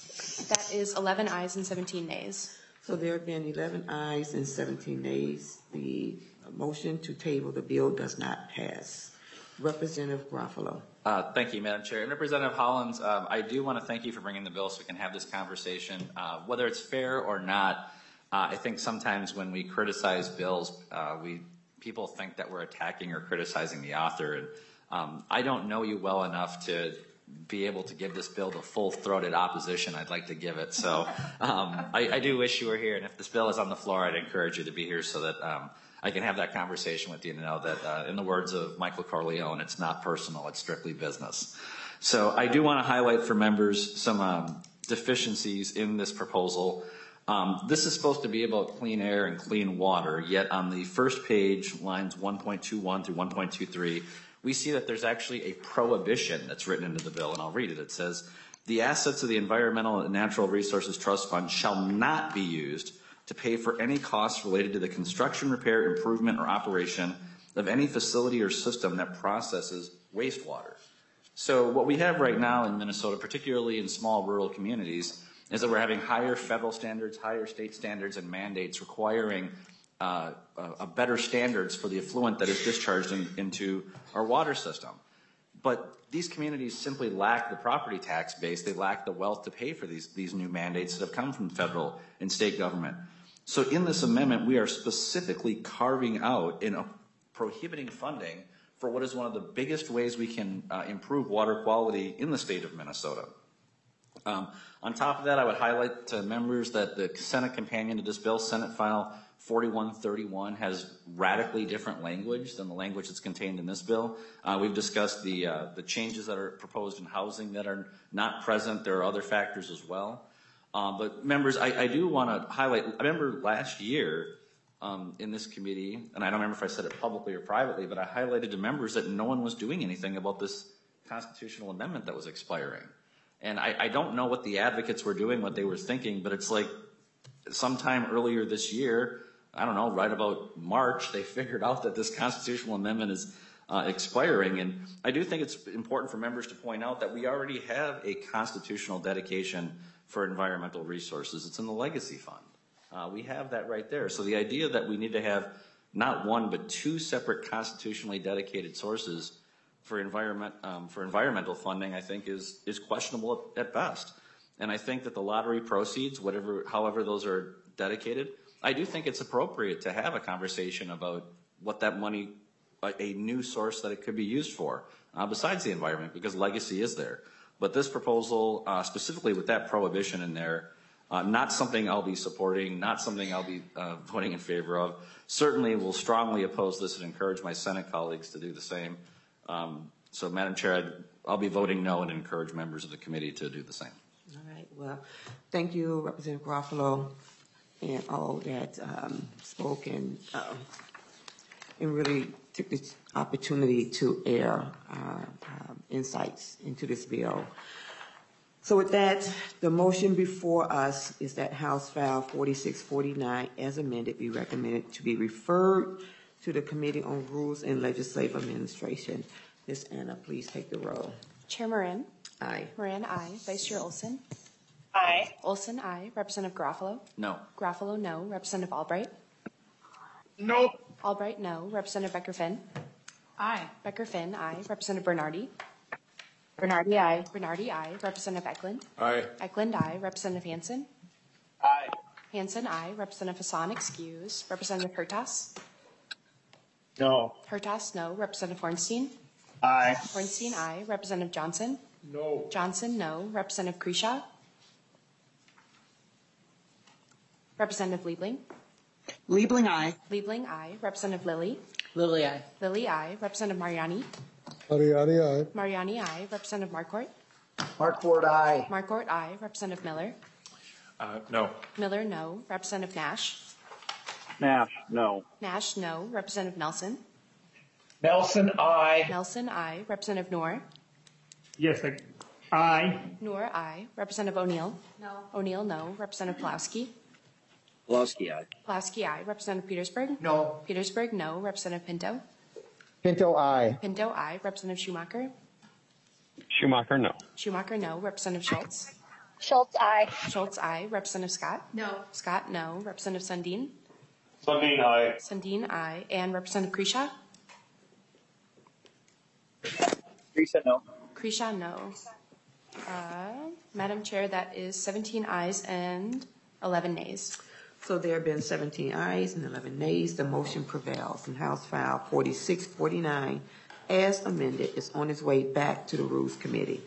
that is eleven ayes and seventeen nays. So there have been eleven ayes and seventeen nays. The motion to table the bill does not pass. Representative Garofalo. Uh, thank you, Madam Chair. And Representative Hollins, um, I do want to thank you for bringing the bill so we can have this conversation. Uh, whether it's fair or not, uh, I think sometimes when we criticize bills, uh, we people think that we're attacking or criticizing the author. And um, I don't know you well enough to be able to give this bill the full-throated opposition I'd like to give it. So um, I, I do wish you were here. And if this bill is on the floor, I'd encourage you to be here so that um, I can have that conversation with you to know that, uh, in the words of Michael Corleone, it's not personal, it's strictly business. So I do want to highlight for members some um, deficiencies in this proposal. Um, this is supposed to be about clean air and clean water, yet on the first page, lines one point two one through one point two three, we see that there's actually a prohibition that's written into the bill, and I'll read it. It says, the assets of the Environmental and Natural Resources Trust Fund shall not be used to pay for any costs related to the construction, repair, improvement, or operation of any facility or system that processes wastewater. So what we have right now in Minnesota, particularly in small rural communities, is that we're having higher federal standards, higher state standards, and mandates requiring uh, a, a better standards for the effluent that is discharged in, into our water system. But these communities simply lack the property tax base. They lack the wealth to pay for these, these new mandates that have come from federal and state government. So in this amendment, we are specifically carving out and uh, prohibiting funding for what is one of the biggest ways we can uh, improve water quality in the state of Minnesota. Um, on top of that, I would highlight to members that the Senate companion to this bill, Senate File forty-one thirty-one, has radically different language than the language that's contained in this bill. Uh, we've discussed the, uh, the changes that are proposed in housing that are not present. There are other factors as well. Uh, but members, I, I do want to highlight, I remember last year um, in this committee, and I don't remember if I said it publicly or privately, but I highlighted to members that no one was doing anything about this constitutional amendment that was expiring. And I, I don't know what the advocates were doing, what they were thinking, but it's like sometime earlier this year, I don't know, right about March, they figured out that this constitutional amendment is uh, expiring. And I do think it's important for members to point out that we already have a constitutional dedication for environmental resources. It's in the Legacy Fund. Uh, we have that right there. So the idea that we need to have not one but two separate constitutionally dedicated sources for environment um, for environmental funding, I think, is is questionable at, at best. And I think that the lottery proceeds, whatever, however those are dedicated, I do think it's appropriate to have a conversation about what that money, a, a new source that it could be used for, uh, besides the environment, because legacy is there. But this proposal, uh, specifically with that prohibition in there, uh, not something I'll be supporting, not something I'll be uh, voting in favor of. Certainly will strongly oppose this and encourage my Senate colleagues to do the same. Um, so, Madam Chair, I'd, I'll be voting no and encourage members of the committee to do the same. All right. Well, thank you, Representative Garofalo, and all that um, spoke and, uh, and really took this opportunity to air uh, uh, insights into this bill. So with that, the motion before us is that House File forty-six forty-nine, as amended, be recommended to be referred to the Committee on Rules and Legislative Administration. Miz Anna, please take the roll. Chair Moran? Aye. Moran, aye. Vice Chair Olson? Aye. Olson, aye. Representative Garofalo? No. Garofalo, no. Representative Albright? Nope. Albright, no. Representative Becker-Finn? Aye. Becker-Finn, aye. Representative Bernardi? Bernardi, aye. Bernardi, aye. Representative Eklund. Aye. Eklund, aye. Representative Hansen. Aye. Hansen, aye. Representative Hassan, excuse. Representative Hertas. No. Hertas, no. Representative Hornstein. Aye. Hornstein, aye. Representative Johnson. No. Johnson, no. Representative Kresha. Representative Liebling. Liebling, aye. Liebling, aye. Representative Lilly. Lily, aye. Lilly, aye. Representative Mariani. Mariani, aye. Mariani, aye. Representative Marquardt. Markwart, aye. Marquardt, aye. Representative Miller. Uh, no. Miller, no. Representative Nash. Nash, no. Nash, no. Representative Nelson. Nelson, aye. Nelson, aye. Representative Noor. Yes, I, aye. Noor, aye. Representative O'Neill. No. O'Neill, no. Representative Pulaski. Pulaski, aye. Pulaski, aye. Representative Petersburg. No. Petersburg, no. Representative Pinto. Pinto, aye. Pinto, aye. Representative Schumacher. Schumacher, no. Schumacher, no. Representative Schultz. Schultz, aye. Schultz, aye. Representative Scott. No. Scott, no. Representative Sundin. Sundin, aye. Sundin, aye. And Representative Kresha. Teresa, no. Kresha, no. Uh, Madam Chair, that is seventeen ayes and eleven nays. So there have been seventeen ayes and eleven nays. The motion prevails. And House File forty-six forty-nine, as amended, is on its way back to the Rules Committee.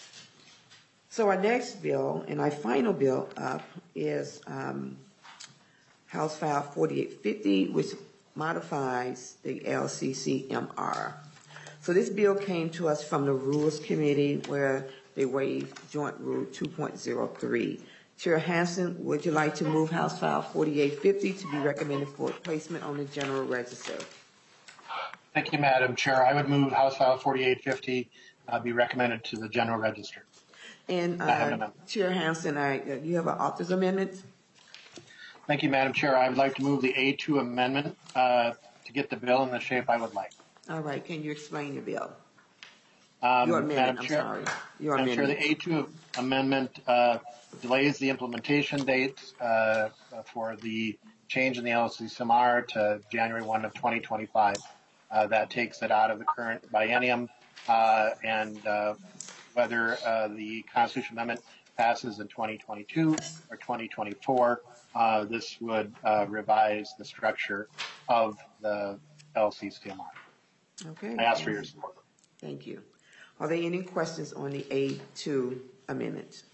So our next bill, and our final bill up, is um, House File forty-eight fifty, which modifies the L C C M R. So this bill came to us from the Rules Committee, where they waived Joint Rule two point oh three. Chair Hansen, would you like to move House File forty-eight fifty to be recommended for placement on the General Register? Thank you, Madam Chair. I would move House File forty-eight fifty uh, be recommended to the General Register. And I have an uh, amendment. Chair Hansen, I, uh, you have an author's amendment? Thank you, Madam Chair. I would like to move the A two amendment uh, to get the bill in the shape I would like. All right, can you explain your bill? Um, Your amendment, Madam I'm Chair, sorry. Your Madam Chair, amendment. the A two amendment uh, delays the implementation date uh, for the change in the L C C M R to January first of twenty twenty-five. Uh, that takes it out of the current biennium, uh, and uh, whether uh, the Constitution Amendment passes in twenty twenty-two or twenty twenty-four, uh, this would uh, revise the structure of the L C C M R. Okay. I ask for your support. Thank you. Are there any questions on the A two amendment?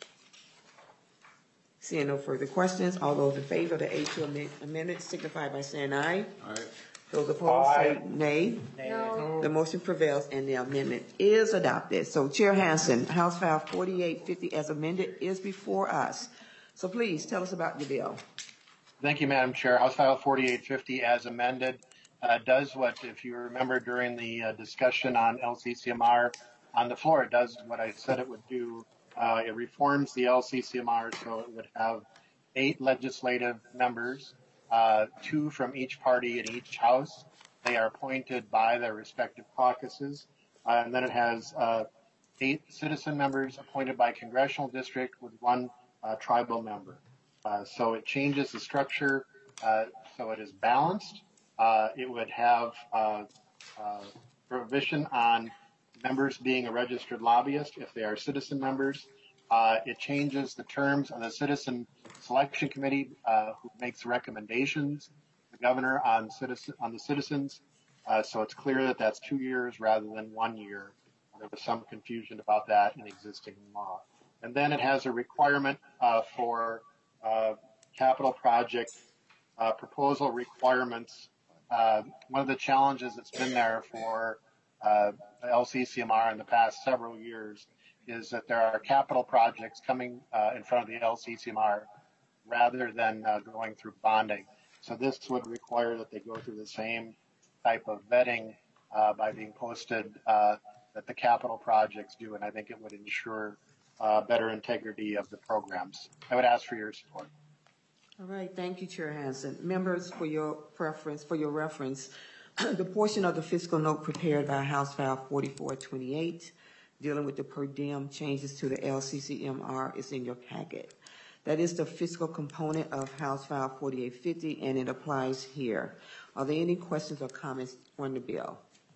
Seeing no further questions, all those in favor of the A two amendment signify by saying aye. Aye. Those opposed say Aye. nay. No. The motion prevails and the amendment is adopted. So Chair Hansen, House File forty-eight fifty as amended is before us. So please tell us about your bill. Thank you, Madam Chair. House File forty-eight fifty as amended uh, does what, if you remember during the uh, discussion on L C C M R on the floor, it does what I said it would do. Uh, it reforms the L C C M R so it would have eight legislative members, uh, two from each party in each house. They are appointed by their respective caucuses. Uh, and then it has uh, eight citizen members appointed by congressional district with one uh, tribal member. Uh, so it changes the structure uh, so it is balanced. Uh, it would have uh, uh, provision on members being a registered lobbyist if they are citizen members. Uh, it changes the terms of the Citizen Selection Committee, uh, who makes recommendations to the governor on, citizen, on the citizens. Uh, so it's clear that that's two years rather than one year. There was some confusion about that in existing law. And then it has a requirement uh, for uh, capital project uh, proposal requirements. Uh, one of the challenges that's been there for uh, L C C M R in the past several years is that there are capital projects coming uh, in front of the L C C M R rather than uh, going through bonding. So this would require that they go through the same type of vetting uh, by being posted uh, that the capital projects do, and I think it would ensure uh, better integrity of the programs. I would ask for your support. All right, thank you, Chair Hansen. Members, for your preference, for your reference, the portion of the fiscal note prepared by House File forty-four twenty-eight dealing with the per diem changes to the L C C M R is in your packet. That is the fiscal component of House File forty-eight fifty, and it applies here. Are there any questions or comments on the bill?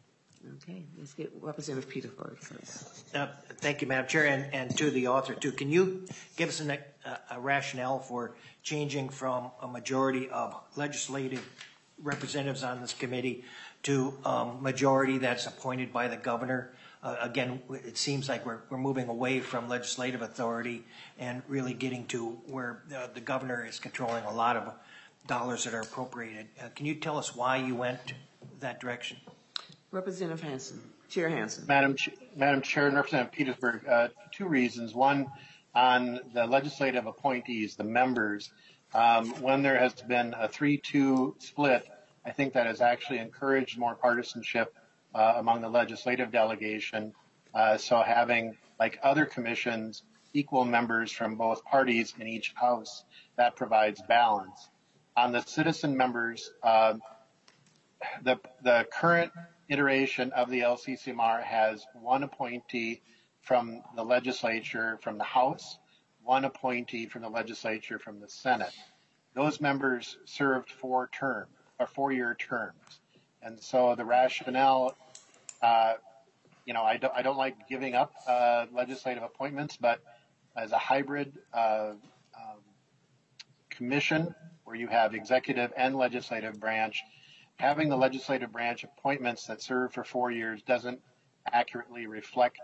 Okay, let's get Representative Petersburg first. Uh, Thank you, Madam Chair, and, and to the author too. Can you give us an, a, a rationale for changing from a majority of legislative representatives on this committee to um, majority that's appointed by the governor? Uh, again, it seems like we're, we're moving away from legislative authority and really getting to where the, the governor is controlling a lot of dollars that are appropriated. Uh, can you tell us why you went that direction? Representative Hansen, Chair Hansen. Madam, Ch- Madam Chair and Representative Petersburg, uh, two reasons. One, on the legislative appointees, the members, um, when there has been a three two split, I think that has actually encouraged more partisanship uh, among the legislative delegation. Uh, so having, like other commissions, equal members from both parties in each house, that provides balance. On the citizen members, uh, the the current iteration of the L C C M R has one appointee from the legislature from the House, one appointee from the legislature from the Senate. Those members served four terms or four-year terms, and so the rationale, uh, you know, I don't I don't like giving up uh, legislative appointments, but as a hybrid uh, um, commission where you have executive and legislative branch, having the legislative branch appointments that serve for four years doesn't accurately reflect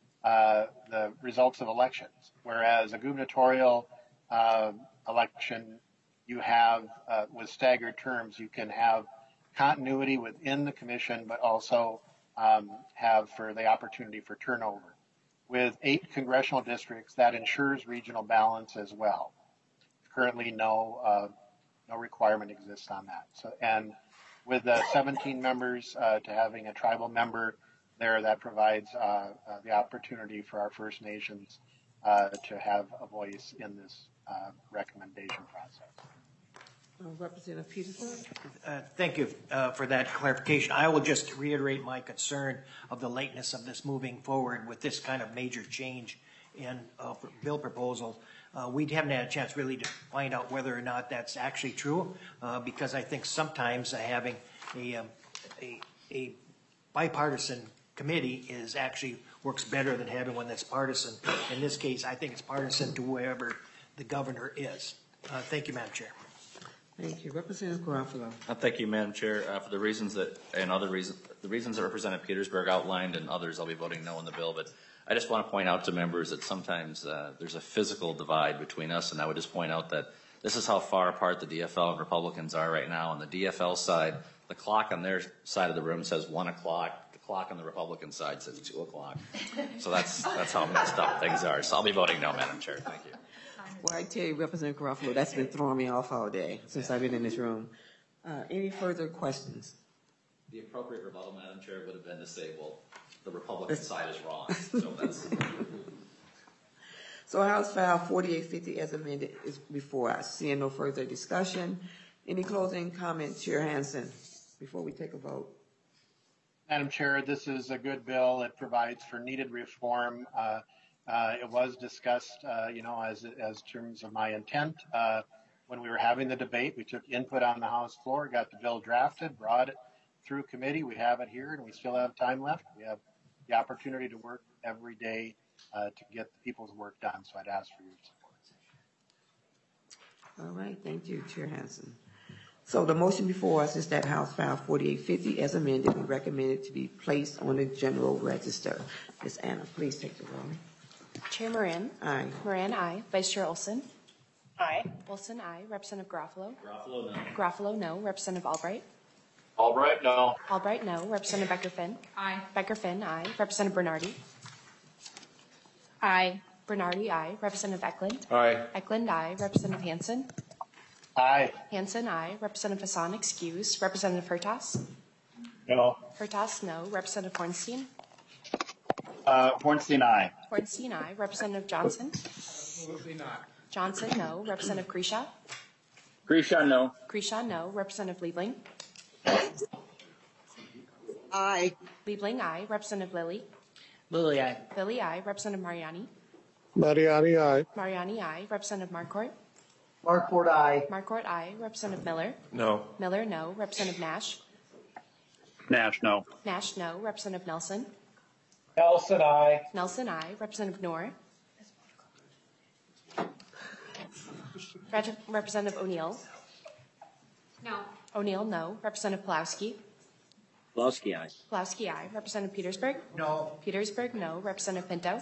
uh, the results of elections. Whereas a gubernatorial uh, election, you have, uh, with staggered terms, you can have continuity within the commission, but also um, have for the opportunity for turnover. With eight congressional districts, that ensures regional balance as well. Currently, no uh, no requirement exists on that. So and with the seventeen members uh, to having a tribal member there, that provides uh, uh, the opportunity for our First Nations uh, to have a voice in this uh, recommendation process. Uh, Representative Peterson. Uh, Thank you uh, for that clarification. I will just reiterate my concern of the lateness of this moving forward with this kind of major change in uh, bill proposal. Uh, we haven't had a chance really to find out whether or not that's actually true, uh, because I think sometimes uh, having a, um, a, a bipartisan committee is actually works better than having one that's partisan. In this case, I think it's partisan to whoever the governor is. Uh, thank you, Madam Chair. Thank you. Representative Garofalo. Uh, thank you, Madam Chair. Uh, for the reasons that, and other reasons, the reasons that Representative Petersburg outlined and others, I'll be voting no on the bill. But I just want to point out to members that sometimes uh, there's a physical divide between us, and I would just point out that this is how far apart the D F L and Republicans are right now. On the D F L side, the clock on their side of the room says one o'clock. The clock on the Republican side says two o'clock. So that's that's how messed up things are. So I'll be voting no, Madam Chair. Thank you. Well, I tell you, Representative Garofalo, that's been throwing me off all day since I've been in this room. Uh, any further questions? The appropriate rebuttal, Madam Chair, would have been to say, well, the Republican side is wrong. So that's. So House File forty-eight fifty as amended is before us. Seeing no further discussion. Any closing comments, Chair Hansen, before we take a vote? Madam Chair, this is a good bill. It provides for needed reform. Uh, uh, it was discussed, uh, you know, as as terms of my intent. Uh, when we were having the debate, we took input on the House floor, got the bill drafted, brought it through committee. We have it here, and we still have time left. We have the opportunity to work every day uh, to get the people's work done. So I'd ask for your support. All right, thank you, Chair Hansen. So the motion before us is that House File forty-eight fifty as amended be recommended to be placed on the general register. Miz Anna, please take the roll. Chair Moran. Aye. Moran, aye. Vice Chair Olson. Aye. Olson, aye. Representative Garofalo. Garofalo, no. Garofalo, no. Representative Albright. Albright, no. Albright, no. Representative Becker-Finn. Aye. Becker-Finn, aye. Representative Bernardi. Aye. Bernardi, aye. Representative Eklund. Aye. Eklund, aye. Representative Hansen. Aye. Hansen, aye. Representative Hassan, excuse. Representative Hertas. No. Hertas, no. Representative Hornstein. Uh, Hornstein, aye. Hornstein, aye. Representative Johnson. Absolutely not. Johnson, no. Representative Grisha. Grisha, no. Grisha, no. Representative Liebling. Aye. Liebling, aye. Representative Lilly. Lily, aye. Lilly, aye. Representative Mariani. Mariani, aye. Mariani, aye. Representative Marcourt. Markford, aye. Marcourt, aye. Representative Miller. No. Miller, no. Representative Nash. Nash, no. Nash, no. Representative Nelson? Nelson, aye. Nelson, aye. Representative Noor? Reg- Representative O'Neill? No. O'Neill, no. Representative Pulowski? Pulowski, aye. Pulowski, aye. Representative Petersburg? No. Petersburg, no. Representative Pinto?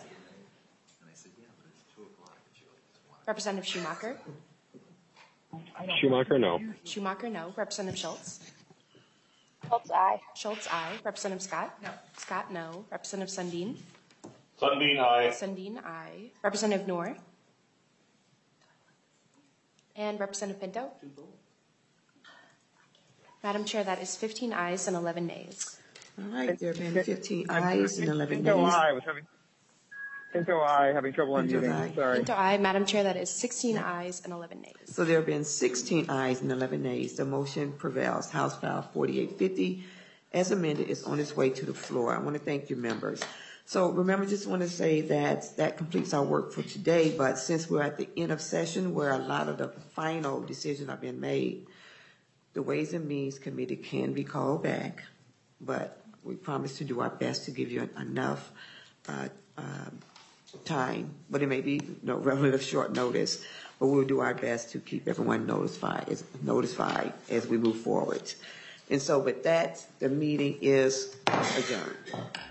Representative Schumacher? Schumacher, no. Schumacher, no. Representative Schultz? Schultz, aye. Schultz, aye. Representative Scott? No. Scott, no. Representative Sundin? Sundin, aye. Sundin, aye. Representative Noor? And Representative Pinto? Madam Chair, that is fifteen ayes and eleven nays. All right, there have been fifteen ayes and eleven nays. Pinto, aye. I was having, Pinto, aye. Having trouble Pinto, unmuting. aye. Sorry. Pinto, aye. Madam Chair, that is sixteen ayes and eleven nays. So there have been sixteen ayes and eleven nays. The motion prevails. House File forty-eight fifty, as amended, is on its way to the floor. I want to thank you, members. So remember, just want to say that that completes our work for today, but since we're at the end of session where a lot of the final decisions have been made, the Ways and Means Committee can be called back, but we promise to do our best to give you enough uh, uh, time, but it may be you know, relative short notice, but we'll do our best to keep everyone notified as, notified as we move forward. And so with that, the meeting is adjourned.